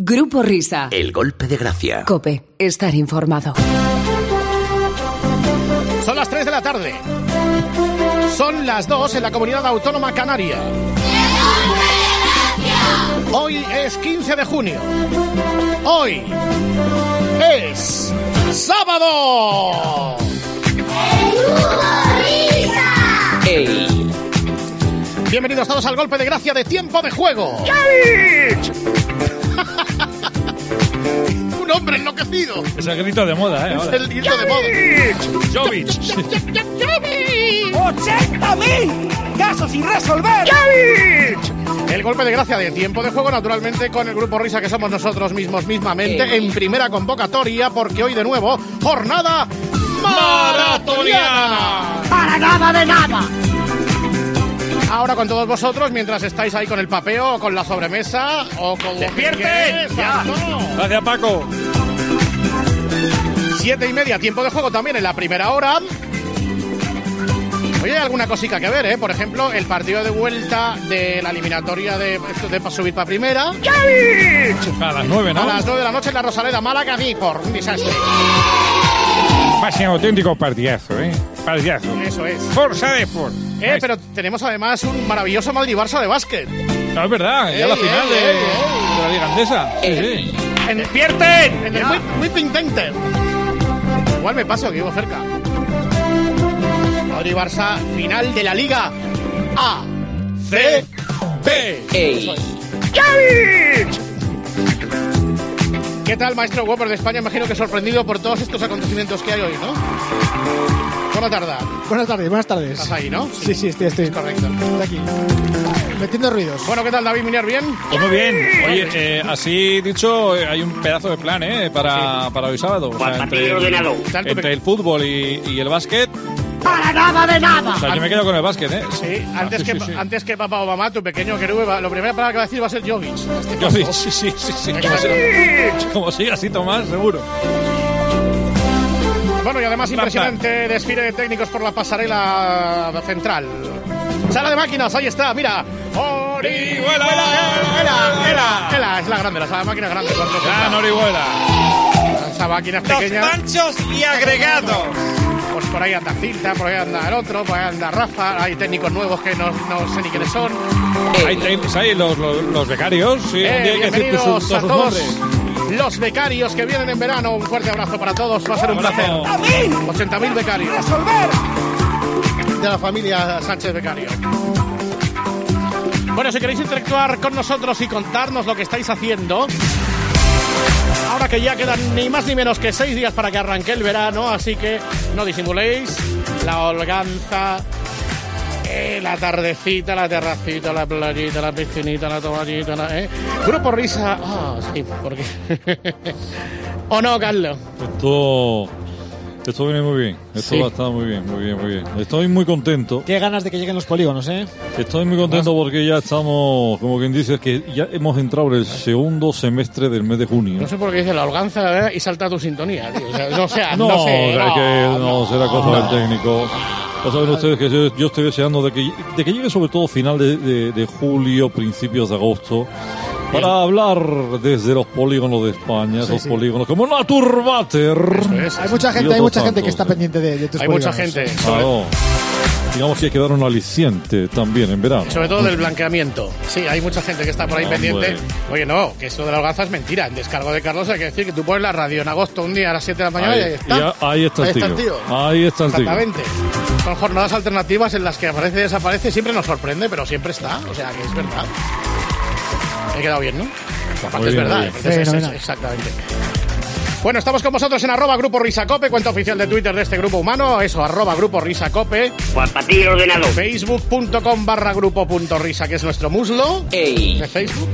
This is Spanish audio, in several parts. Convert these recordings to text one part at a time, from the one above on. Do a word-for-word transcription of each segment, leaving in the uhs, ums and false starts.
Grupo Risa. El golpe de gracia. COPE. Estar informado. Son las tres de la tarde. Son las dos en la Comunidad Autónoma Canaria. Hoy es quince de junio. Hoy es sábado. ¡Ey! Bienvenidos todos al golpe de gracia de Tiempo de Juego. Un hombre enloquecido. Es el grito de moda, ¿eh? Es Ahora. el grito de moda. Jovic. ¡ochenta mil casos sin resolver! El golpe de gracia de Tiempo de Juego, naturalmente, con el Grupo Risa, que somos nosotros mismos mismamente, Eh. en primera convocatoria, porque hoy de nuevo, jornada maratoniana. ¡Para nada de nada! Ahora con todos vosotros, mientras estáis ahí con el papeo, o con la sobremesa, o con... ¡Despierten! ¡Ya! Gracias, Paco. Siete y media, Tiempo de Juego también en la primera hora. Oye, hay alguna cosica que ver, ¿eh? Por ejemplo, el partido de vuelta de la eliminatoria de, de para subir para primera. A las nueve, ¿no? A las nueve de la noche en la Rosaleda, Málaga, por un desastre. Va a ser un auténtico partidazo, ¿eh? Partidazo. Eso es. Forza de Ford. Eh, pero tenemos además un maravilloso Madrid-Barça de básquet. No, es verdad, ya Ey, la final ey, de, ey, ey. de la Liga Andesa. Sí, sí. En, ¡Despierten! en el Whip- Whipping Center. Igual me paso, que vivo cerca. Madrid-Barça, final de la Liga A. C. B. ¡Ey! ¿Qué tal, maestro Whopper de España? Imagino que sorprendido por todos estos acontecimientos que hay hoy, ¿no? Buena tarde. Buenas tardes, buenas tardes. ¿Estás ahí, no? Sí, sí, estoy, estoy. Correcto. Estoy aquí. Metiendo ruidos. Bueno, ¿qué tal, David Minier? ¿Bien? Pues muy bien. Oye, eh, así dicho, eh, hay un pedazo de plan, ¿eh? Para, para hoy sábado. O sea, entre, el, Tanto entre pe- el fútbol y, y el básquet. ¡Para nada de nada! O sea, yo me quedo con el básquet, ¿eh? Sí, antes, Ah, sí, que, sí, sí. antes que papá Obama, tu pequeño querube, va- lo primero palabra que va a decir va a ser Jovic. Este Yo caso. sí, sí, sí, sí. Como Exacto. siga, como siga así, Tomás, seguro. Bueno, y además impresionante desfile de técnicos por la pasarela central. Sala de máquinas, ahí está, mira. Orihuela. Ela, ela, ela, es la grande, la sala de máquinas grande. cuatro Gran sesenta. Orihuela. Esa máquina pequeña. manchos y agregados. Pues por ahí anda Cinta, por ahí anda el otro, por ahí anda Rafa. Hay técnicos nuevos que no, no sé ni quiénes son. Hay, hay, hay los, los, los becarios, sí. Eh, un día hay que decir tus- bienvenidos todos a sus todos nombres. los becarios que vienen en verano. Un fuerte abrazo para todos, va a ser un placer. ¡ochenta mil! ochenta mil becarios ¡Resolver! de la familia Sánchez Becario. Bueno, si queréis interactuar con nosotros y contarnos lo que estáis haciendo, ahora que ya quedan ni más ni menos que seis días para que arranque el verano, así que no disimuléis la holganza, eh, la tardecita, la terracita, la playita, la piscinita, la toallita, la, eh. Grupo Risa. Ah, sí, porque ¿o no, Carlos? Esto, esto viene muy bien. Esto Sí. va a estar muy bien, muy bien, muy bien. Estoy muy contento. Qué ganas de que lleguen los polígonos, ¿eh? Estoy muy contento porque ya estamos, como quien dice, que ya hemos entrado en el segundo semestre del mes de junio. No sé por qué dice la holganza, ¿eh? Y salta tu sintonía, tío. O sea, no, sea, No, no sé. es que no, será cosa no. del técnico. Ya saben ustedes que yo, yo estoy deseando de que, de que llegue sobre todo final de, de- de julio, principios de agosto, para hablar desde los polígonos de España, esos sí. polígonos como Naturbater. Eso es. Hay mucha gente, Dios hay mucha santo, gente que está sí. pendiente de, de tus Hay mucha polígonos. gente. Claro. Digamos que hay que dar un aliciente también en verano. Sobre todo del blanqueamiento. Sí, hay mucha gente que está por ahí Hombre. pendiente. Oye, no, que eso de la holganza es mentira. En descargo de Carlos hay que decir que tú pones la radio en agosto un día a las siete de la mañana Ahí, y ahí está. y a- ahí está el tío. Ahí está el tío. Exactamente. Son jornadas alternativas en las que aparece y desaparece. Siempre nos sorprende, pero siempre está. O sea, que es verdad. Me he quedado bien, ¿no? Aparte Muy es bien, verdad. muy bien. Entonces, es- es- Fenomenal. exactamente. Bueno, estamos con vosotros en arroba Grupo Risacope, cuenta oficial de Twitter de este grupo humano. Eso, arroba Grupo Risacope. Guapatillo ordenado. Facebook.com barra grupo punto risa, que es nuestro muslo ¡Ey! de Facebook.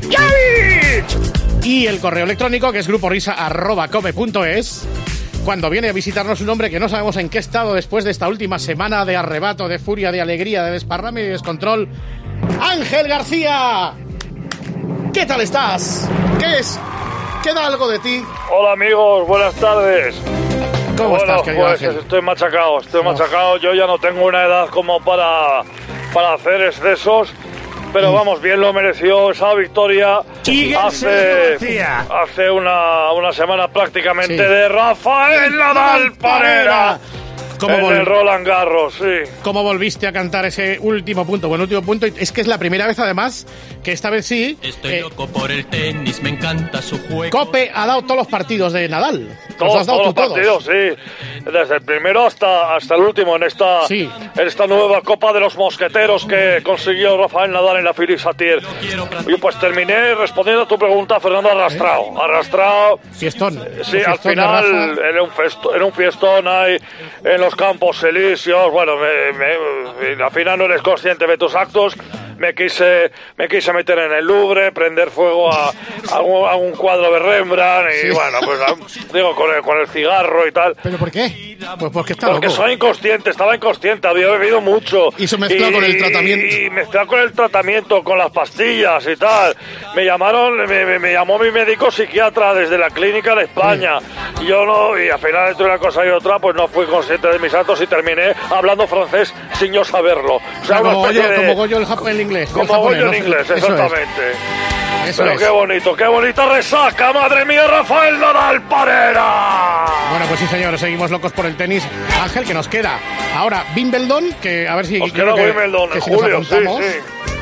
Y el correo electrónico, que es gruporisa arroba cope punto es. Cuando viene a visitarnos un hombre que no sabemos en qué estado después de esta última semana de arrebato, de furia, de alegría, de desparrame y descontrol, Ángel García. ¿Qué tal estás? ¿Qué es? ¿Queda algo de ti? Hola amigos, buenas tardes. ¿Cómo bueno, estás, querido pues Ángel? estoy machacado, estoy Oh. machacado. Yo ya no tengo una edad como para, para hacer excesos pero vamos, bien lo mereció esa victoria hace, hace una, una semana prácticamente sí. de Rafael Nadal Parera. ¿Cómo en vol- el Roland Garros, sí. ¿Cómo volviste a cantar ese último punto? Bueno, último punto, es que es la primera vez además que esta vez sí. Estoy eh, loco por el tenis, me encanta su juego. Cope ha dado todos los partidos de Nadal. Todos, has dado todos los tú partidos, sí. Desde el primero hasta, hasta el último en esta, sí. en esta nueva Copa de los Mosqueteros que consiguió Rafael Nadal en la Philippe Satir. Y pues terminé respondiendo a tu pregunta, Fernando, arrastrado. ¿Eh? Arrastrado. Fiestón. Sí, fiestón al final era un, festo, era un fiestón ahí en los Campos Elíseos. Bueno, me, me, al final no eres consciente de tus actos. Me quise, me quise meter en el Louvre, prender fuego a, a, un, a un cuadro de Rembrandt y sí. bueno, pues digo, con el, con el cigarro y tal. ¿Pero por qué? Pues porque está Porque loco. soy inconsciente, estaba inconsciente, había bebido mucho. Y se mezcló con el tratamiento. Y, y mezclado con el tratamiento, con las pastillas y tal. Me llamaron, me, me, me llamó mi médico psiquiatra desde la clínica de España. Sí. Y yo no, y al final entre una cosa y otra, pues no fui consciente de mis actos y terminé hablando francés sin yo saberlo. O sea, como, Goyo, de, como Goyo el, Jap- el inglés. Como japonés, Goyo ¿no? en inglés, Eso exactamente. Es. Eso Pero es. qué bonito, qué bonita resaca, madre mía, Rafael Nadal Parera. Bueno, pues sí, señores, seguimos locos por el tenis. Ángel, que nos queda ahora Wimbledon, que a ver si... Nos queda que, Wimbledon que en si julio, sí, sí.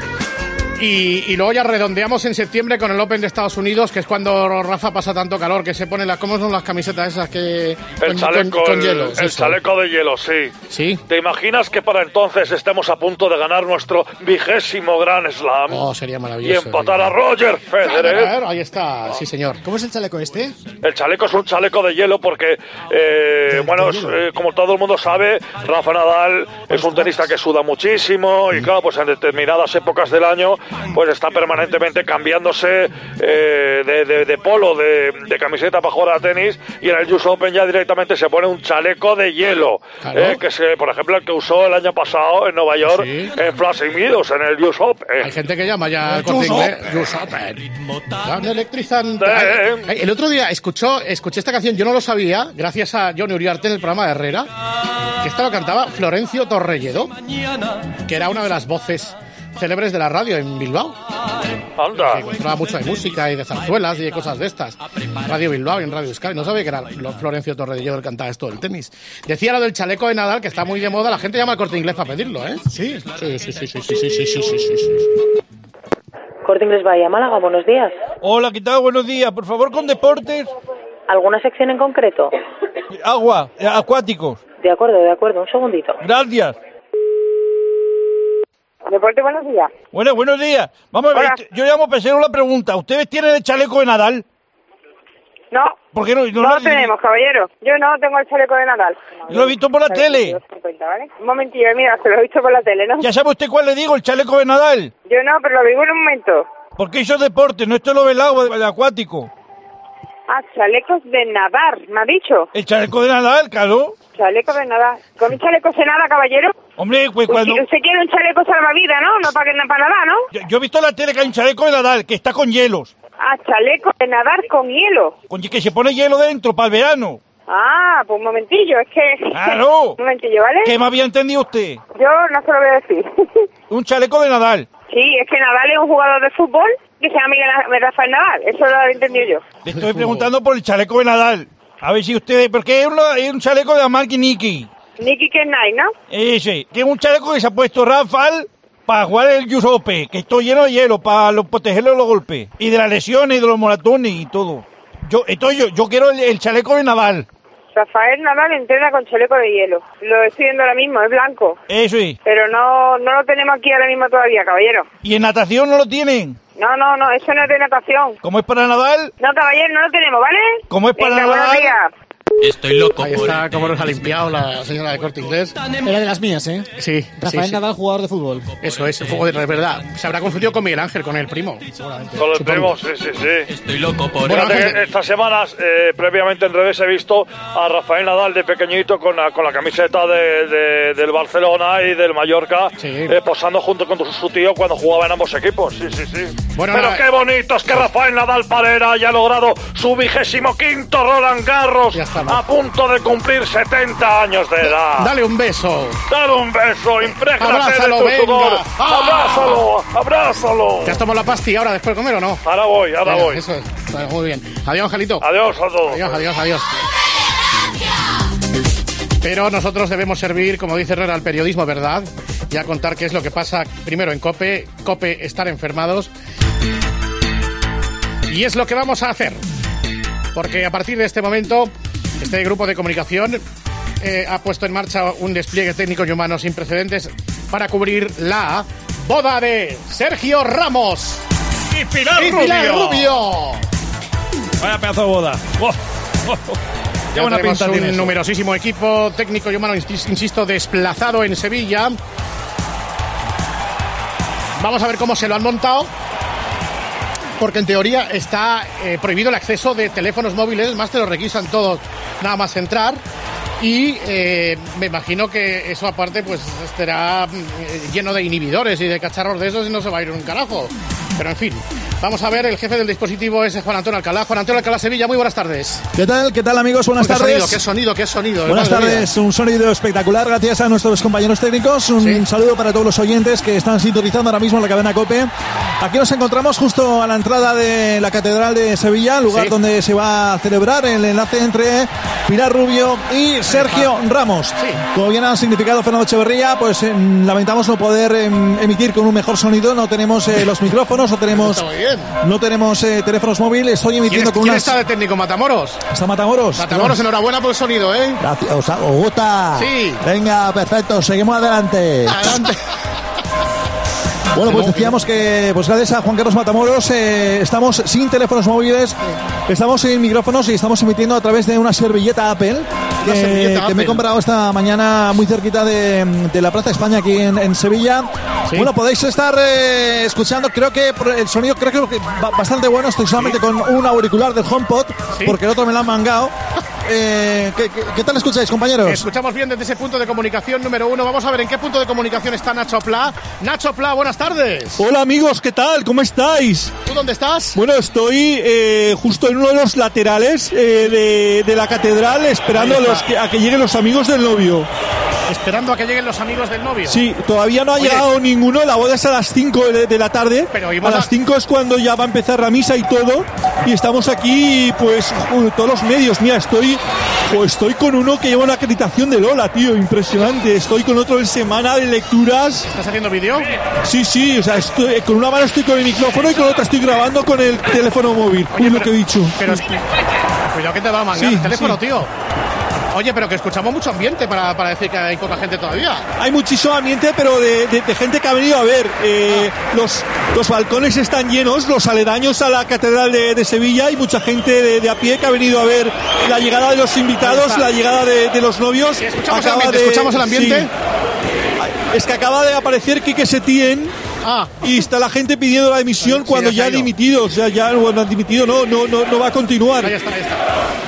Y, y luego ya redondeamos en septiembre con el Open de Estados Unidos, que es cuando Rafa pasa tanto calor, que se pone las... ¿Cómo son las camisetas esas que...? El con, chaleco, con, con el, hielo. el chaleco de hielo, sí. ¿Sí? ¿Te imaginas que para entonces estemos a punto de ganar nuestro vigésimo Grand Slam? Oh, sería maravilloso. Y empatar a Roger Federer. Federer, ahí está, sí señor. ¿Cómo es el chaleco este? El chaleco es un chaleco de hielo porque, eh, bueno, es, eh, como todo el mundo sabe, Rafa Nadal es un tenista que suda muchísimo y claro, pues en determinadas épocas del año, pues está permanentemente cambiándose eh, de, de, de polo, de, de camiseta para jugar a tenis, y en el U S Open ya directamente se pone un chaleco de hielo, claro. eh, que se, por ejemplo, el que usó el año pasado en Nueva York, sí. en Flushing Meadows, en el U S Open. Hay gente que llama ya al Corte Inglés. U S Open. Tan electrizante. Eh. Ay, el otro día escuchó, escuché esta canción, yo no lo sabía, gracias a Johnny Uriarte en el programa de Herrera, que esta lo cantaba Florencio Torrelledo, que era una de las voces célebres de la radio en Bilbao. Anda. Que encontraba mucho de música y de zarzuelas y de cosas de estas. Radio Bilbao y en Radio Sky. No sabía que era Florencio Torrelledo el que cantaba esto del tenis. Decía lo del chaleco de Nadal, que está muy de moda. La gente llama al Corte Inglés para pedirlo, ¿eh? Sí. Sí, sí, sí, sí, sí, sí, sí, sí, sí, sí, sí. Corte Inglés Bahía Málaga, buenos días. Hola, ¿qué tal? Buenos días. Por favor, con deportes. ¿Alguna sección en concreto? Agua, eh, acuáticos. De acuerdo, de acuerdo. Un segundito. Gracias. Deporte, buenos días. Bueno, buenos días. Vamos a ver, Hola. yo llamo para hacer una pregunta. ¿Ustedes tienen el chaleco de Nadal? No. ¿Por qué no? No, no lo tenemos, caballero. Yo no tengo el chaleco de Nadal. Lo he visto por la tele. cincuenta, ¿vale? Un momentillo, mira, se lo he visto por la tele, ¿no? ¿Ya sabe usted cuál le digo? El chaleco de Nadal. Yo no, pero lo digo en un momento. Porque eso es deporte, no esto es lo del agua, el acuático. Ah, chalecos de nadar, me ha dicho. El chaleco de Nadal, claro. Chaleco de nadar. ¿Con un chaleco se nada, caballero? Hombre, pues cuando... Usted, usted quiere un chaleco salvavidas, ¿no? No para, que, para nadar, ¿no? Yo, yo he visto en la tele que hay un chaleco de Nadal que está con hielos. Ah, chaleco de nadar con hielo. Con, que se pone hielo dentro para el verano. Ah, pues un momentillo, es que... ¡Claro! Un momentillo, ¿vale? ¿Qué me había entendido usted? Yo no se lo voy a decir. Un chaleco de Nadal. Sí, es que Nadal es un jugador de fútbol que se llama Miguel Rafael Nadal. Eso lo he entendido yo. Le estoy preguntando por el chaleco de Nadal. A ver si usted... Porque es, una, es un chaleco de la marca Nike. Nike Knight, ¿no? Ese. Que es un chaleco que se ha puesto Rafael para jugar el U S Open, que estoy lleno de hielo, para lo, protegerlo de los golpes. Y de las lesiones, y de los moratones y todo. Yo, entonces yo, yo quiero el, el chaleco de Nadal. Rafael Nadal entrena con chaleco de hielo. Lo estoy viendo ahora mismo, es blanco. Eso es. Pero no, no lo tenemos aquí ahora mismo todavía, caballero. ¿Y en natación no lo tienen? No, no, no, eso no es de natación. ¿Cómo es para Nadal? No, caballero, no lo tenemos, ¿vale? ¿Cómo es para Venga, Nadal? buenos días. Estoy loco Ahí por está, el como nos ha tenis, limpiado la señora de Corte Inglés. Era de las mías, ¿eh? Sí, Rafael sí, sí. Nadal, jugador de fútbol. Eso es, joder, es verdad. Se habrá confundido con Miguel Ángel, con el primo. Seguramente. Con los Supongo. primos, sí, sí, sí. Estoy loco por Bueno, Fíjate Ángel, que estas semanas, eh, previamente en redes, he visto a Rafael Nadal de pequeñito con la, con la camiseta de, de- del Barcelona y del Mallorca, Sí. eh, posando junto con su tío cuando jugaba en ambos equipos. Sí, sí, sí. Bueno, Pero no, qué bonito es que Rafael Nadal Parera haya logrado su vigésimo quinto Roland Garros a punto de cumplir setenta años de edad. Dale un beso. Dale un beso, imprégnate Abrázalo, de tu venga. sudor. Ah. Abrázalo, abrázalo. ¿Te has tomado la pastilla ahora después de comer o no? Ahora voy, ahora Venga, voy. Eso es. Vale, muy bien. Adiós, Angelito. Adiós a todos. Adiós, adiós, adiós. Pero nosotros debemos servir, como dice Herrera, al periodismo, ¿verdad? Y a contar qué es lo que pasa primero en COPE. COPE, estar enfermados. Y es lo que vamos a hacer. Porque a partir de este momento, este grupo de comunicación eh, ha puesto en marcha un despliegue técnico y humano sin precedentes para cubrir la boda de Sergio Ramos y Pilar y Rubio. Pilar Rubio. Vaya pedazo de boda. Oh, oh, oh. Qué Ya buena tenemos pinta tiene un eso. numerosísimo equipo técnico y humano, insisto, desplazado en Sevilla. Vamos a ver cómo se lo han montado. Porque en teoría está eh, prohibido el acceso de teléfonos móviles, más te lo requisan todos, nada más entrar. Y eh, me imagino que eso aparte pues estará eh, lleno de inhibidores y de cacharros de esos y no se va a ir un carajo. Pero en fin, vamos a ver, el jefe del dispositivo es Juan Antonio Alcalá. Juan Antonio Alcalá, Sevilla, muy buenas tardes. ¿Qué tal? ¿Qué tal, amigos? Buenas ¿Qué tardes. Sonido, ¿Qué sonido? ¿Qué sonido? Buenas Madre tardes, mía. un sonido espectacular gracias a nuestros compañeros técnicos. Un Sí. saludo para todos los oyentes que están sintonizando ahora mismo la cadena COPE. Aquí nos encontramos justo a la entrada de la Catedral de Sevilla, lugar Sí. donde se va a celebrar el enlace entre Pilar Rubio y Sergio Ramos. Sí. Como bien ha significado Fernando Echeverría, pues eh, lamentamos no poder eh, emitir con un mejor sonido. No tenemos eh, los micrófonos, no tenemos, Está muy bien. no tenemos eh, teléfonos móviles. Estoy ¿Quién, emitiendo es- con quién unas... está de técnico? ¿Matamoros? ¿Está Matamoros? Matamoros, enhorabuena por el sonido, ¿eh? Gracias, ¿os, os gusta? Sí. Venga, perfecto, seguimos adelante. Adelante. Bueno, pues decíamos que pues gracias a Juan Carlos Matamoros eh, estamos sin teléfonos móviles, estamos sin micrófonos y estamos emitiendo a través de una servilleta Apple que, servilleta que me Apple. he comprado esta mañana muy cerquita de, de la Plaza España aquí en, en Sevilla. Sí. Bueno, podéis estar eh, escuchando, creo que por el sonido creo que va bastante bueno. Estoy solamente con un auricular del HomePod Sí. porque el otro me lo han mangado. Eh, ¿qué, qué, qué tal escucháis, compañeros? Escuchamos bien desde ese punto de comunicación número uno. Vamos a ver en qué punto de comunicación está Nacho Pla. Nacho Pla, buenas tardes. Hola amigos, ¿qué tal? ¿Cómo estáis? ¿Tú dónde estás? Bueno, estoy eh, justo en uno de los laterales eh, de, de la catedral esperando a, Ahí está. los que, a que lleguen los amigos del novio. Esperando a que lleguen los amigos del novio. Sí, todavía no ha Oye. llegado ninguno, la boda es a las cinco de, de la tarde. Pero a íbamos a- las cinco es cuando ya va a empezar la misa y todo. Y estamos aquí, pues, con todos los medios. Mira, estoy, pues, estoy con uno que lleva una acreditación de Lola, tío, impresionante. Estoy con otro en semana de lecturas. ¿Estás haciendo vídeo? Sí, sí, o sea, estoy, con una mano estoy con el micrófono y con otra estoy grabando con el teléfono móvil. Oye, Uy, lo pero- que he dicho. Pero es- cuidado que te va a mangar Sí, el teléfono, sí. tío. Oye, pero que escuchamos mucho ambiente para, para decir que hay poca gente todavía. Hay muchísimo ambiente, pero de, de- de gente que ha venido a ver. Eh, los, los balcones están llenos, los aledaños a la Catedral de, de Sevilla. Hay mucha gente de, de a pie que ha venido a ver la llegada de los Ahí invitados, está. la llegada de, de los novios. Sí, escuchamos el Acaba ambiente, de- escuchamos el ambiente. sí. Es que acaba de aparecer Quique Setién. Ah, Y está la gente pidiendo la dimisión Sí, cuando ya se ya ha ha ido. dimitido. O sea, ya bueno, han dimitido, no, no, no, no va a continuar. ahí está, ahí está.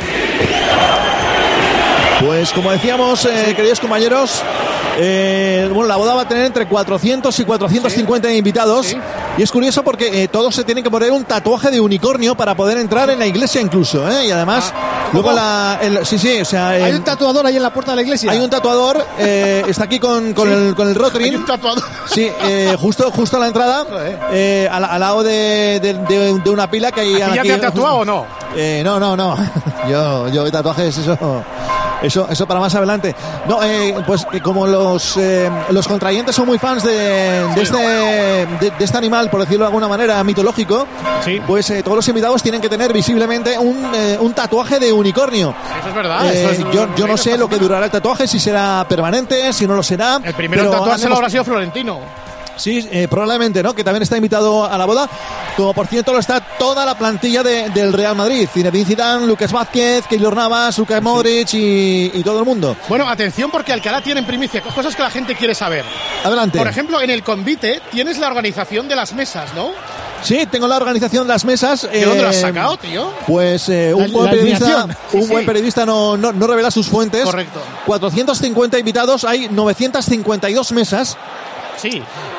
Pues como decíamos, eh, queridos compañeros, eh, bueno, la boda va a tener entre cuatrocientos y cuatrocientos cincuenta invitados. Sí. Y es curioso porque eh, todos se tienen que poner un tatuaje de unicornio para poder entrar en la iglesia incluso, ¿eh? Y además, luego la... el- sí, sí, o sea... Hay el- un tatuador ahí en la puerta de la iglesia. hay un tatuador, eh, está aquí con, con el, con el Hay Rotring. un tatuador. Sí, eh, justo, justo a la entrada, eh, al, al lado de, de, de- de una pila que hay ¿A ti ya aquí. te ha tatuado o no? Eh, no, no, no. Yo, yo tatuajes, eso, eso, eso para más adelante. No, eh, pues que como los, eh, los contrayentes son muy fans de, de este, de, de este animal, por decirlo de alguna manera, mitológico, Sí. pues eh, todos los invitados tienen que tener visiblemente un, eh, un tatuaje de unicornio. Eso es verdad. Eh, eso es- yo, yo no sé lo que durará el tatuaje, si será permanente, si no lo será. El primero en pero tatuárselo han habrá sido Florentino. Sí, eh, probablemente, ¿no? Que también está invitado a la boda. Como por cierto lo está toda la plantilla de- del Real Madrid. Zinedine Zidane, Lucas Vázquez, Keylor Navas, Luka Modric y, y todo el mundo. Bueno, atención porque Alcalá tiene en primicia cosas que la gente quiere saber. Adelante. Por ejemplo, en el convite tienes la organización de las mesas, ¿no? Sí, tengo la organización de las mesas. ¿De dónde lo has eh, sacado, tío? Pues eh, un La- buen la periodista, alineación. un Sí, buen sí. periodista no, no, no revela sus fuentes. Correcto. cuatrocientos cincuenta invitados, hay novecientos cincuenta y dos mesas. Sí.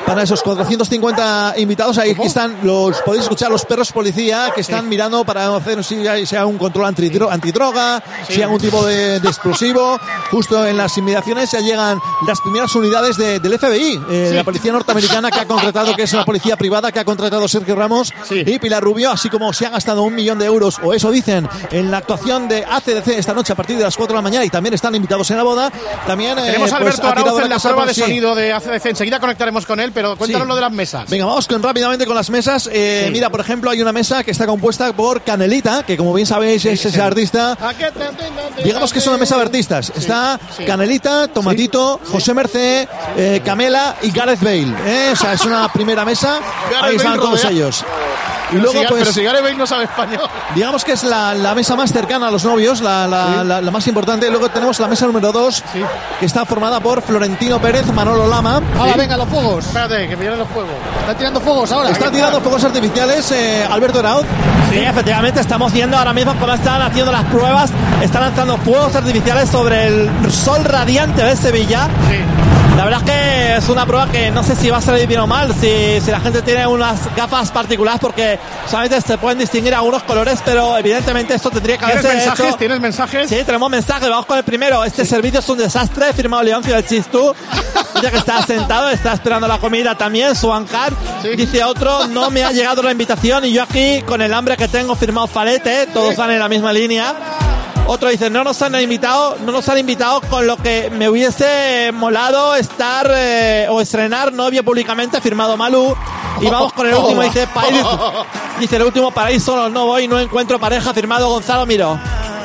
para esos cuatrocientos cincuenta invitados. Ahí ¿Cómo? Están los, podéis escuchar los perros policía que están sí. mirando para hacer si hay, si hay un control antidro, antidroga, sí. si hay algún tipo de, de explosivo. Justo en las inmediaciones ya llegan las primeras unidades de, del F B I, eh, sí. la policía norteamericana que ha contratado, que es una policía privada que ha contratado Sergio Ramos sí. y Pilar Rubio, así como se ha gastado un millón de euros, o eso dicen, en la actuación de A C D C esta noche a partir de las cuatro de la mañana, y también están invitados en la boda. También tenemos eh, a Alberto pues, Arauz en la prueba por, de sí. sonido de A C D C. Enseguida conectaremos con él, pero cuéntanos sí. lo de las mesas. Venga, vamos con, rápidamente con las mesas. Eh, sí. Mira, por ejemplo, hay una mesa que está compuesta por Canelita, que como bien sabéis sí, es sí. ese artista. Digamos que es una mesa de artistas. Sí. Está sí. Canelita, Tomatito, sí. José Mercé, eh, Camela y Gareth Bale. ¿eh? O sea, es una primera mesa. Gareth Ahí están Bale todos rodea. ellos. Y luego, si, pues, pero si Gareth Bale no sabe español. Digamos que es la, la mesa más cercana a los novios, la, la, sí. la, la más importante. Luego tenemos la mesa número dos, sí. que está formada por Florentino Pérez, Manolo Lama. Ahora, sí. venga, los fuegos. Espérate, que vienen los fuegos. Están tirando fuegos ahora. Están tirando fuegos artificiales, eh, Alberto Arauz. Sí, efectivamente, estamos viendo ahora mismo cómo están haciendo las pruebas. Están lanzando fuegos artificiales sobre el sol radiante de Sevilla. Sí. La verdad es que es una prueba que no sé si va a salir bien o mal, si, si la gente tiene unas gafas particulares, porque solamente se pueden distinguir algunos colores, pero evidentemente esto tendría que haberse ¿Tienes mensajes? hecho. ¿Tienes mensajes? Sí, tenemos mensajes. Vamos con el primero. Este sí. servicio es un desastre, firmado Leoncio del Chistú. Dice que está sentado, está esperando la comida también, su bancar. Sí. Dice otro, no me ha llegado la invitación y yo aquí con el hambre que tengo, firmado Falete. Todos sí. van en la misma línea. Otro dice, no nos han invitado, no nos han invitado con lo que me hubiese molado estar eh, o estrenar novio públicamente, firmado Malú. Y vamos con el último, dice, país, dice el último, para ir solo no voy, no encuentro pareja, firmado Gonzalo Miró.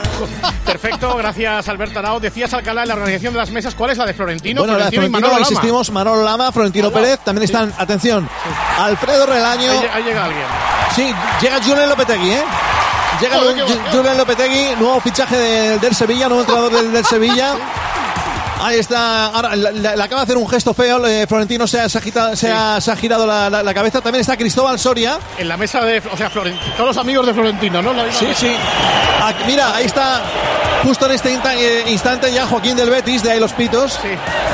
Perfecto, gracias Alberto Arauz. Decías, Alcalá, en la organización de las mesas, ¿cuál es la de Florentino? Bueno, Florentino, la de Florentino, y Manolo insistimos, Lama. Manolo Lama, Florentino Alba. Pérez, también están, sí. atención, sí. Alfredo Relaño. Ahí, ahí llega alguien. Sí, llega Julen Lopetegui, ¿eh? Llega Julen Lopetegui, nuevo fichaje de, del Sevilla, nuevo entrenador del, del Sevilla. Ahí está, ahora le, le acaba de hacer un gesto feo, eh, Florentino se ha, se ha, agitado, se ha, se ha girado la, la, la cabeza. También está Cristóbal Soria. En la mesa de, o sea, Florentino, todos los amigos de Florentino, ¿no? La sí, mesa. sí. Aquí, mira, ahí está, justo en este instante ya Joaquín del Betis, de ahí los pitos. Sí.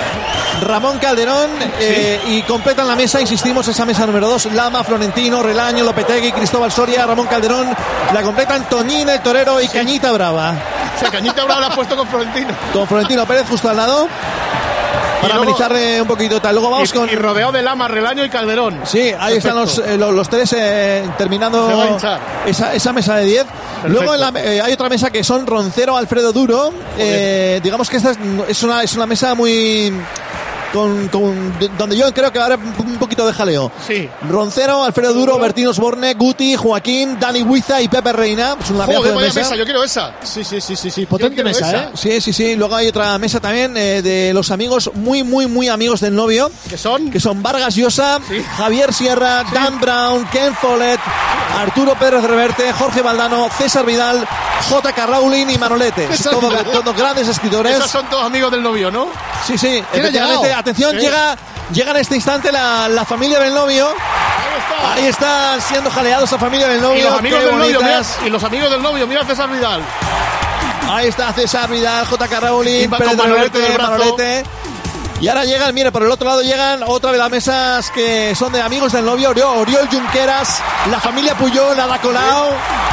Ramón Calderón, eh, sí. y completan la mesa, insistimos, esa mesa número dos, Lama, Florentino, Relaño, Lopetegui, Cristóbal Soria, Ramón Calderón, la completan Toñín, el Torero y sí. Cañita Brava. O sea, Cañita Brava la ha puesto con Florentino. Con Florentino Pérez justo al lado. Para luego, amenizarle un poquito tal. Luego vamos y, con. Y rodeado de Lama, Relaño y Calderón. Sí, ahí Perfecto. están los, eh, los, los tres eh, terminando esa, esa mesa de diez. Luego en la, eh, hay otra mesa que son Roncero, Alfredo Duro. Eh, digamos que esta es, es, una, es una mesa muy. Con, con, donde yo creo que va a haber un poquito de jaleo. Sí. Roncero, Alfredo Duro, Bertín Osborne, Guti, Joaquín, Dani Huiza y Pepe Reina. Es una Joder, de mesa. mesa. Yo quiero esa. Sí, sí, sí, sí, sí. Potente mesa, esa. ¿eh? Sí, sí, sí. Luego hay otra mesa también eh, de los amigos, muy, muy, muy amigos del novio. ¿Qué son? Que son Vargas Llosa, sí. Javier Sierra, sí. Dan Brown, Ken Follett, Arturo Pérez Reverte, Jorge Valdano, César Vidal, J K Rowling y Manolete. Todos, todos grandes escritores. Esos son todos amigos del novio, ¿no? Sí, sí. Efectivamente. Atención, sí. llega... Llega en este instante la, la familia del novio. Ahí está. Ahí están siendo jaleados la familia del novio. Y los amigos, del novio, mira, y los amigos del novio, mira César Vidal. Ahí está César Vidal, J K Rowling, Pérez Manolete, Manolete. Y ahora llegan, mire, por el otro lado llegan otra de las mesas que son de amigos del novio, Oriol, Oriol Junqueras, la familia Puyol, Ada Colau.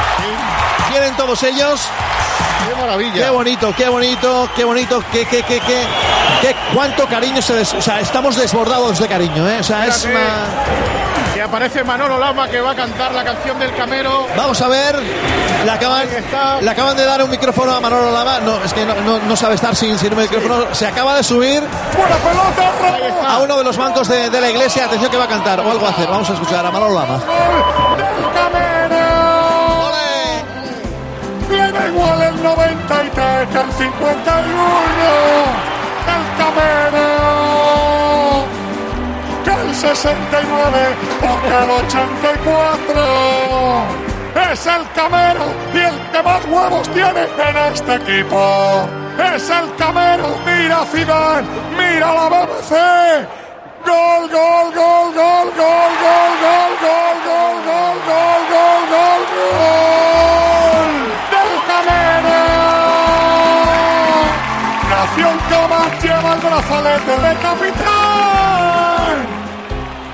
Sí. Vienen todos ellos. Qué maravilla. Qué bonito, qué bonito, qué bonito, qué, qué, qué, qué, qué cuánto cariño se des, o sea, estamos desbordados de cariño, ¿eh? O sea, Fíjate, es una... que aparece Manolo Lama que va a cantar la canción del Camero. Vamos a ver, le acaban, le acaban de dar un micrófono a Manolo Lama. No, es que no, no, no sabe estar sin, sin un micrófono. Sí. Se acaba de subir ¡buena pelota! A uno de los bancos de, de la iglesia. Atención que va a cantar o algo a hacer. Vamos a escuchar a Manolo Lama. Da igual el noventa y tres que el cincuenta y uno, el Camero, que el sesenta y nueve o que el ochenta y cuatro. Es el Camero y el que más huevos tiene en este equipo. Es el Camero, mira Zidane, mira la B B C. Gol, gol, gol, gol, gol, gol, gol, gol, gol, gol, gol, gol, gol, gol del Camero. Nación Tomás lleva el brazalete de capitán.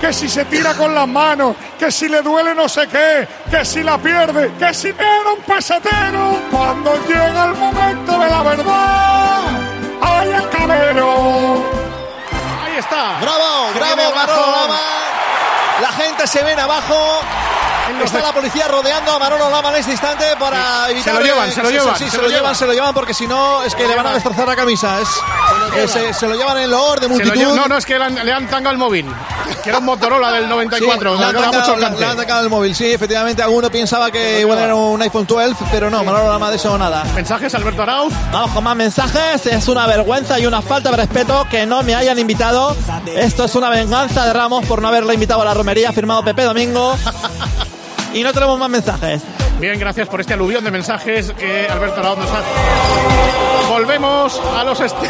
que si se tira con las manos, que si le duele no sé qué, que si la pierde, que si era un pesetero. Cuando llega el momento de la verdad, ¡ay, el Camero! Ahí está. ¡Bravo, bravo, Manolo Lama! La gente se ven abajo. Está la policía rodeando a Manolo Lama en este instante para sí. evitar... Se lo llevan, se lo sí, llevan. Sí, sí, se, se lo llevan, llevan, se lo llevan, porque si no es que le van a destrozar la camisa. Es, se, se, se lo llevan en loor de multitud. Llevan, no, no, es que le han, le han tangado el móvil. Que era un Motorola del noventa y cuatro. Sí, le, han tangado, le, le han tangado el móvil, sí, efectivamente. Alguno pensaba que igual era un iPhone doce, pero no, Manolo Lama de eso nada. ¿Mensajes, Alberto Arauz? Vamos con más mensajes. Es una vergüenza y una falta de respeto que no me hayan invitado. Esto es una venganza de Ramos por no haberle invitado a la romería. Firmado Pepe Domingo. Y no tenemos más mensajes. Bien, gracias por este aluvión de mensajes que Alberto Arauz nos ha... Volvemos a los... Est...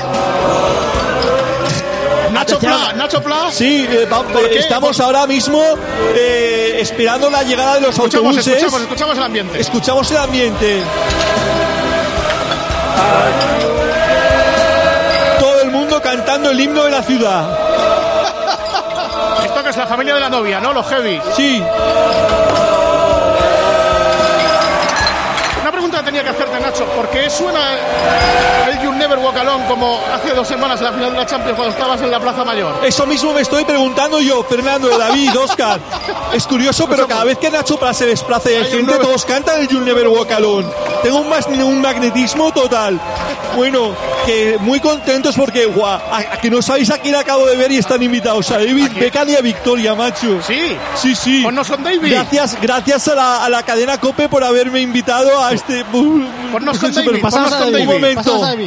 Nacho Pla, Nacho Pla. Sí, eh, va, eh, estamos ¿Por? ahora mismo eh, esperando la llegada de los escuchamos, autobuses. Escuchamos, escuchamos el ambiente. Escuchamos el ambiente. Todo el mundo cantando el himno de la ciudad. Esto que es la familia de la novia, ¿no? Los heavy. Sí. Una pregunta tenía que hacerte, Nacho. ¿Por qué suena el You Never Walk Alone como hace dos semanas en la final de la Champions cuando estabas en la Plaza Mayor? Eso mismo me estoy preguntando yo, Fernando, David, Oscar. Es curioso, pero cada vez que Nacho Pla se desplaza y hay gente, todos cantan el You Never Walk Alone. Tengo un, más, un magnetismo total. Bueno, que muy contentos porque, guau, a, a que no sabéis a quién acabo de ver y están invitados. A David Beckham y a Victoria, macho. Sí. Sí, sí. Pues no son David. Gracias, gracias a la, a la cadena COPE por haberme invitado a este... Pues no son David. Pasamos a David. Un momento. Pasamos a David.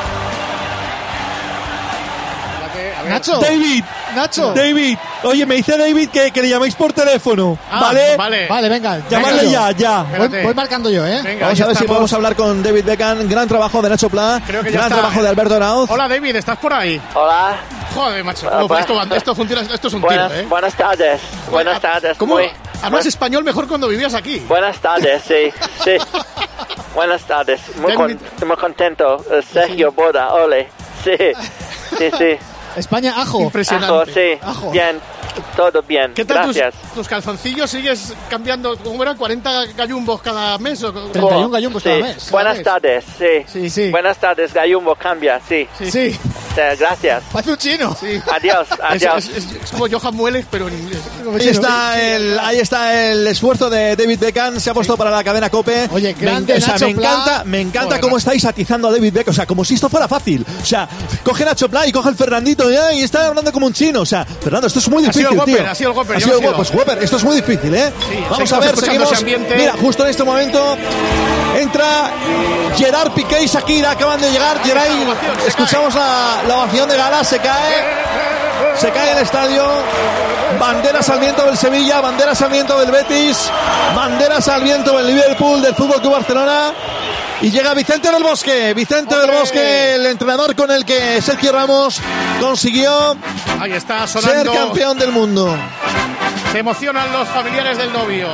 Nacho. David. Nacho. David. Oye, me dice David que, que le llaméis por teléfono. Ah, ¿Vale? Vale. Vale, venga. Llamadle venga ya, ya. Voy, voy marcando yo, ¿eh? Venga, Vamos a ver estamos. si podemos hablar con David Beckham. Gran trabajo de Nacho Pla. Creo que ya gran está. trabajo de Alberto Arauz. Hola, David, ¿estás por ahí? Hola. Joder, macho. Uh, Uf, esto, esto funciona, esto es un buenas, tiro, ¿eh? Buenas tardes. Buenas tardes. ¿Cómo? Muy, Hablas muy, español mejor cuando vivías aquí. Buenas tardes, sí. Sí. Buenas tardes. Muy, con, muy contento. Sergio Boda, ole. Sí. Sí, sí. España, ajo. Impresionante. Ajo, sí. Ajo. Bien. Todo bien. ¿Qué tal Gracias. tus, tus calzoncillos? ¿Sigues cambiando? ¿Cómo eran? ¿cuarenta gallumbos cada mes? O... treinta y uno gallumbos sí. cada mes. Buenas ¿sabes? tardes, sí. Sí, sí. Buenas tardes, Gallumbo, cambia, sí. Sí. sí. sí. Gracias. Parece un chino. Sí. Adiós, adiós. Es, es, es como Johan Mueles, pero en inglés. Ahí está, el, ahí está el esfuerzo de David Beckham. Se ha puesto para la cadena COPE. Oye, grande me, o sea, Nacho me Pla. encanta, me encanta Joder, cómo Nacho. estáis atizando a David Beckham. O sea, como si esto fuera fácil. O sea, coge Nacho Pla y coge el Fernandito ya, y está hablando como un chino. O sea, Fernando, esto es muy Ha sido difícil, el Whopper, tío. ha sido el Whopper, Ha ya sido lo el ha Whopper. sido. Pues Whopper, esto es muy difícil, ¿eh? Sí, Vamos seguimos a ver, escuchando seguimos. ese ambiente. Mira, justo en este momento entra Gerard Piqué y Shakira. Acaban de llegar. Gerard, se escuchamos la, la ovación de gala. Se cae. Se cae el estadio. Banderas al viento del Sevilla, banderas al viento del Betis, banderas al viento del Liverpool, del Fútbol Club Barcelona. Y llega Vicente del Bosque, Vicente ¡Olé! del Bosque, el entrenador con el que Sergio Ramos consiguió Ahí está ser sonando. campeón del mundo. Se emocionan los familiares del novio.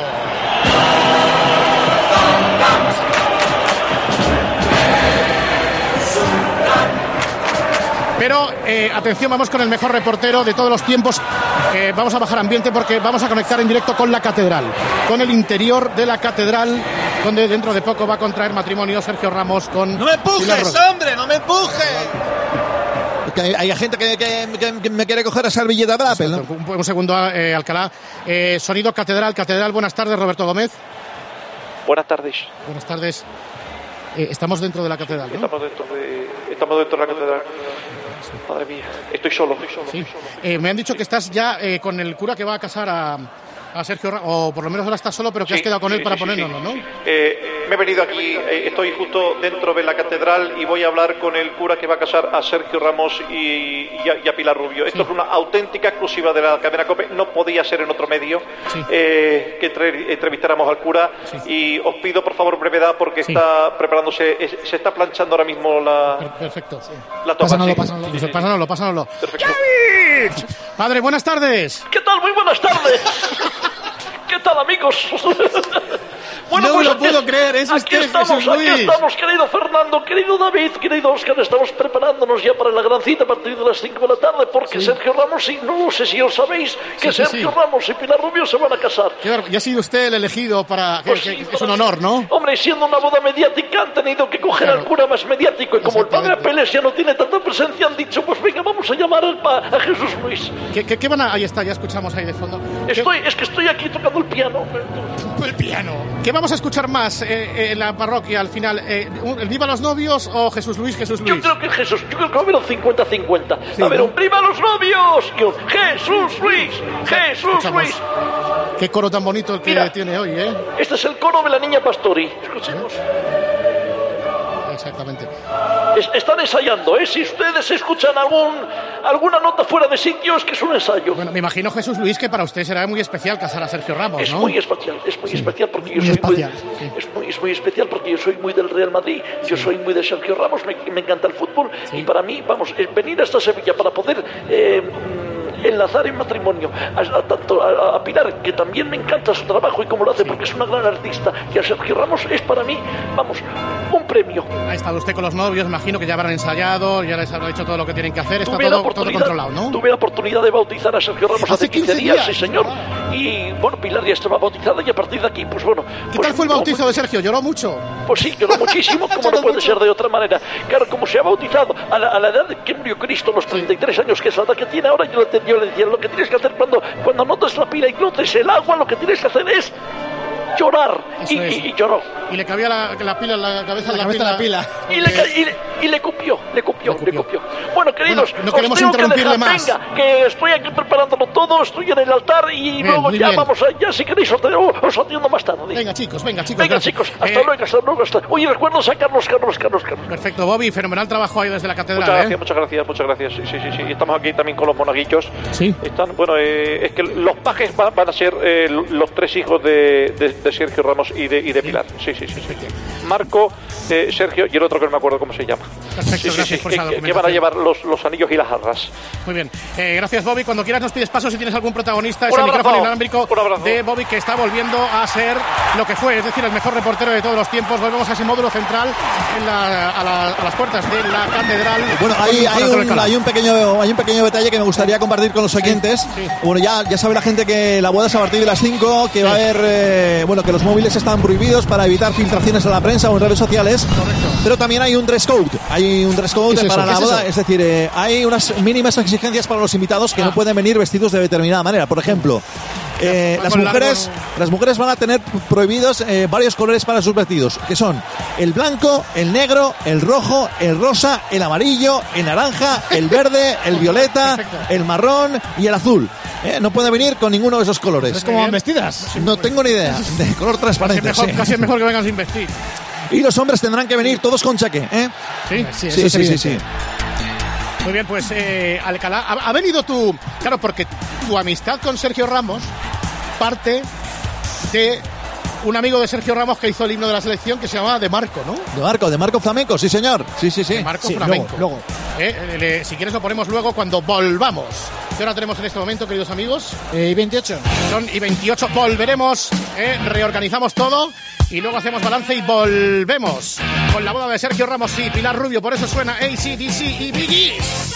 Pero, eh, atención, vamos con el mejor reportero de todos los tiempos. Eh, vamos a bajar ambiente porque vamos a conectar en directo con la catedral, con el interior de la catedral, donde dentro de poco va a contraer matrimonio Sergio Ramos con... ¡No me empujes, Pilar hombre! ¡No me empujes! Que hay, hay gente que, que, que, que me quiere coger esa servilleta de Apple, ¿no? Un, un segundo, eh, Alcalá. Eh, sonido catedral, catedral. Buenas tardes, Roberto Gómez. Buenas tardes. Buenas tardes. Eh, estamos dentro de la catedral, ¿no? Estamos dentro de, estamos dentro de la catedral. Madre mía, estoy solo, estoy solo. Sí. Estoy solo. Eh, me han dicho que estás ya eh, con el cura que va a casar a, a Sergio Ramos, o por lo menos ahora estás solo, pero que Sí, has quedado con sí, él para sí, sí, ponernos, sí. ¿no? Eh, me he venido aquí, eh, estoy justo dentro de la catedral y voy a hablar con el cura que va a casar a Sergio Ramos y, y, a, y a Pilar Rubio. Esto Sí. es una auténtica exclusiva de la cadena COPE, no podía ser en otro medio Sí. eh, que entre, entrevistáramos al cura Sí. y os pido por favor brevedad porque Sí. está preparándose, es- se está planchando ahora mismo la, Per- Perfecto. la toma. Pásanoslo, sí. pásanoslo. Dice, pásanoslo, pásanoslo. Perfecto. Padre, buenas tardes. ¿Qué tal? Muy buenas tardes. ¿Qué tal, amigos? Bueno, no pues me lo aquí, puedo creer, es aquí usted, estamos, Jesús aquí Luis. estamos, querido Fernando, querido David, querido Oscar, estamos preparándonos ya para la gran cita a partir de las cinco de la tarde, porque Sí. Sergio Ramos, y no sé si os sabéis, que Sí, sí, Sergio sí. Ramos y Pilar Rubio se van a casar. Claro, ya ha sido usted el elegido para... que- Pues que- sí, que es un honor, ¿no? Hombre, siendo una boda mediática han tenido que coger Claro. al cura más mediático, y como el padre Apeles ya no tiene tanta presencia, han dicho, pues venga, vamos a llamar al pa- a Jesús Luis. ¿Qué, qué, qué van a...? Ahí está, ya escuchamos ahí de fondo. Estoy, es que estoy aquí tocando el piano. El piano. ¿Qué vamos a escuchar más eh, eh, en la parroquia al final? Eh, un- ¿El Viva los novios o Jesús Luis, Jesús Yo Luis? creo que Jesús, yo creo que va a haber un cincuenta cincuenta. Sí, a ver, ¿no? un ¡Viva los novios! Y un ¡Jesús Luis! ¡Jesús Escuchamos. Luis! Qué coro tan bonito el que Mira. tiene hoy, ¿eh? Este es el coro de la niña Pastori. Escuchemos. Exactamente. Es- están ensayando, ¿eh? Si ustedes escuchan algún, alguna nota fuera de sitio, es que es un ensayo. Bueno, me imagino, Jesús Luis, que para usted será muy especial casar a Sergio Ramos, Es ¿no? muy especial, es muy especial porque yo Muy soy espacial, muy, sí. es muy, es muy especial porque yo soy muy del Real Madrid, yo soy muy de Sergio Ramos, me, me encanta el fútbol y para mí, vamos, eh, venir hasta Sevilla para poder eh, mm, enlazar en matrimonio a, a- tanto a, a Pilar, que también me encanta su trabajo y cómo lo hace porque es una gran artista, y a Sergio Ramos es para mí, vamos, un premio. Ha estado usted con los novios, imagino que ya habrán ensayado, ya les habrán dicho todo lo que tienen que hacer, está Tuve la todo, todo oportunidad- controlado, ¿no? Tuve la oportunidad de bautizar a Sergio Ramos hace, Hace quince, quince días, días, sí señor. Y bueno, Pilar ya estaba bautizada y a partir de aquí, pues bueno. ¿Qué pues, tal fue el bautizo de Sergio? ¿Lloró mucho? Pues sí, lloró muchísimo, como no puede ser de otra manera. Claro, como se ha bautizado a la, a la edad de que murió Cristo, los treinta y tres años, que es la edad que tiene ahora, yo le, yo le decía, lo que tienes que hacer cuando, cuando notes la pila y notes el agua, lo que tienes que hacer es llorar. Eso Y, es. y- y lloró. Y le cabía la, la pila en la cabeza La la, cabeza pila. la pila. Y le, ca- y, le, y le copió, le copió, le copió. Bueno, queridos, Bueno, no os queremos tengo que interrumpirle dejar. más. Venga, que estoy aquí preparándolo todo, estoy en el altar y Bien, luego muy ya bien. vamos a, ya si queréis os, os atiendo más tarde. Venga, chicos, venga, chicos. Venga, gracias. chicos, hasta Eh, luego, hasta luego. Hasta... Oye, recuerdos a Carlos, Carlos, Carlos, Carlos. Perfecto, Bobby, fenomenal trabajo ahí desde la catedral, Muchas gracias, ¿eh? muchas gracias, muchas gracias. Sí, sí, sí, sí. Y estamos aquí también con los monaguillos. Sí. Están, bueno, eh, es que los pajes van, van a ser eh, los tres hijos de, de- de Sergio Ramos y de, y de Pilar. Sí, sí, sí, sí. Marco, eh, Sergio y el otro que no me acuerdo cómo se llama. Perfecto, Sí, sí, gracias sí, por que, esa que- que van a documentación. llevar los, los anillos y las jarras. Muy bien. Eh, gracias, Bobby. Cuando quieras nos pides paso si tienes algún protagonista. Es Un el abrazo, micrófono inalámbrico un abrazo. de Bobby, que está volviendo a ser lo que fue, es decir, el mejor reportero de todos los tiempos. Volvemos a ese módulo central en la- a, la- a las puertas de la catedral. Bueno, Con hay, Juan hay, Antonio un, Alcalá. hay, un pequeño, hay un pequeño detalle que me gustaría compartir con los oyentes. Bueno, ya, ya sabe la gente que la boda es a partir de las cinco, que va a haber, eh, bueno, que los móviles están prohibidos para evitar filtraciones a la prensa o en redes sociales. Pero también hay un dress code. Hay un dress code ¿Qué es para eso? la ¿Qué es boda. eso? Es decir, eh, hay unas mínimas exigencias para los invitados que no pueden venir vestidos de determinada manera. Por ejemplo, eh, va las con mujeres, largo- las mujeres van a tener prohibidos eh, varios colores para sus vestidos, que son el blanco, el negro, el rojo, el rosa, el amarillo, el naranja, el verde, el violeta, el marrón y el azul. Eh, no puede venir con ninguno de esos colores. ¿Es como van vestidas? No tengo ni idea. De color Casi transparente. mejor, sí. casi es mejor que vengan sin vestir. Y los hombres tendrán que venir todos con chaqué. ¿eh? Sí, Sí, sí, sí, sí. Muy bien, pues eh, Alcalá, ha, ha venido tu... Claro, porque tu amistad con Sergio Ramos parte de un amigo de Sergio Ramos que hizo el himno de la selección que se llamaba De Marco, ¿no? De Marco, de Marco Flamenco, sí señor. Sí, sí, sí. De Marco Sí, Flamenco. luego, luego. Eh, eh, le- si quieres lo ponemos luego cuando volvamos. ¿Qué hora tenemos en este momento, queridos amigos? Y veintiocho. Son y veintiocho. Volveremos, eh, reorganizamos todo y luego hacemos balance y volvemos con la boda de Sergio Ramos y Pilar Rubio. Por eso suena A C D C y Biggie.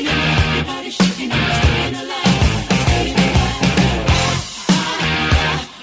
Everybody shaking, staying alive, staying alive.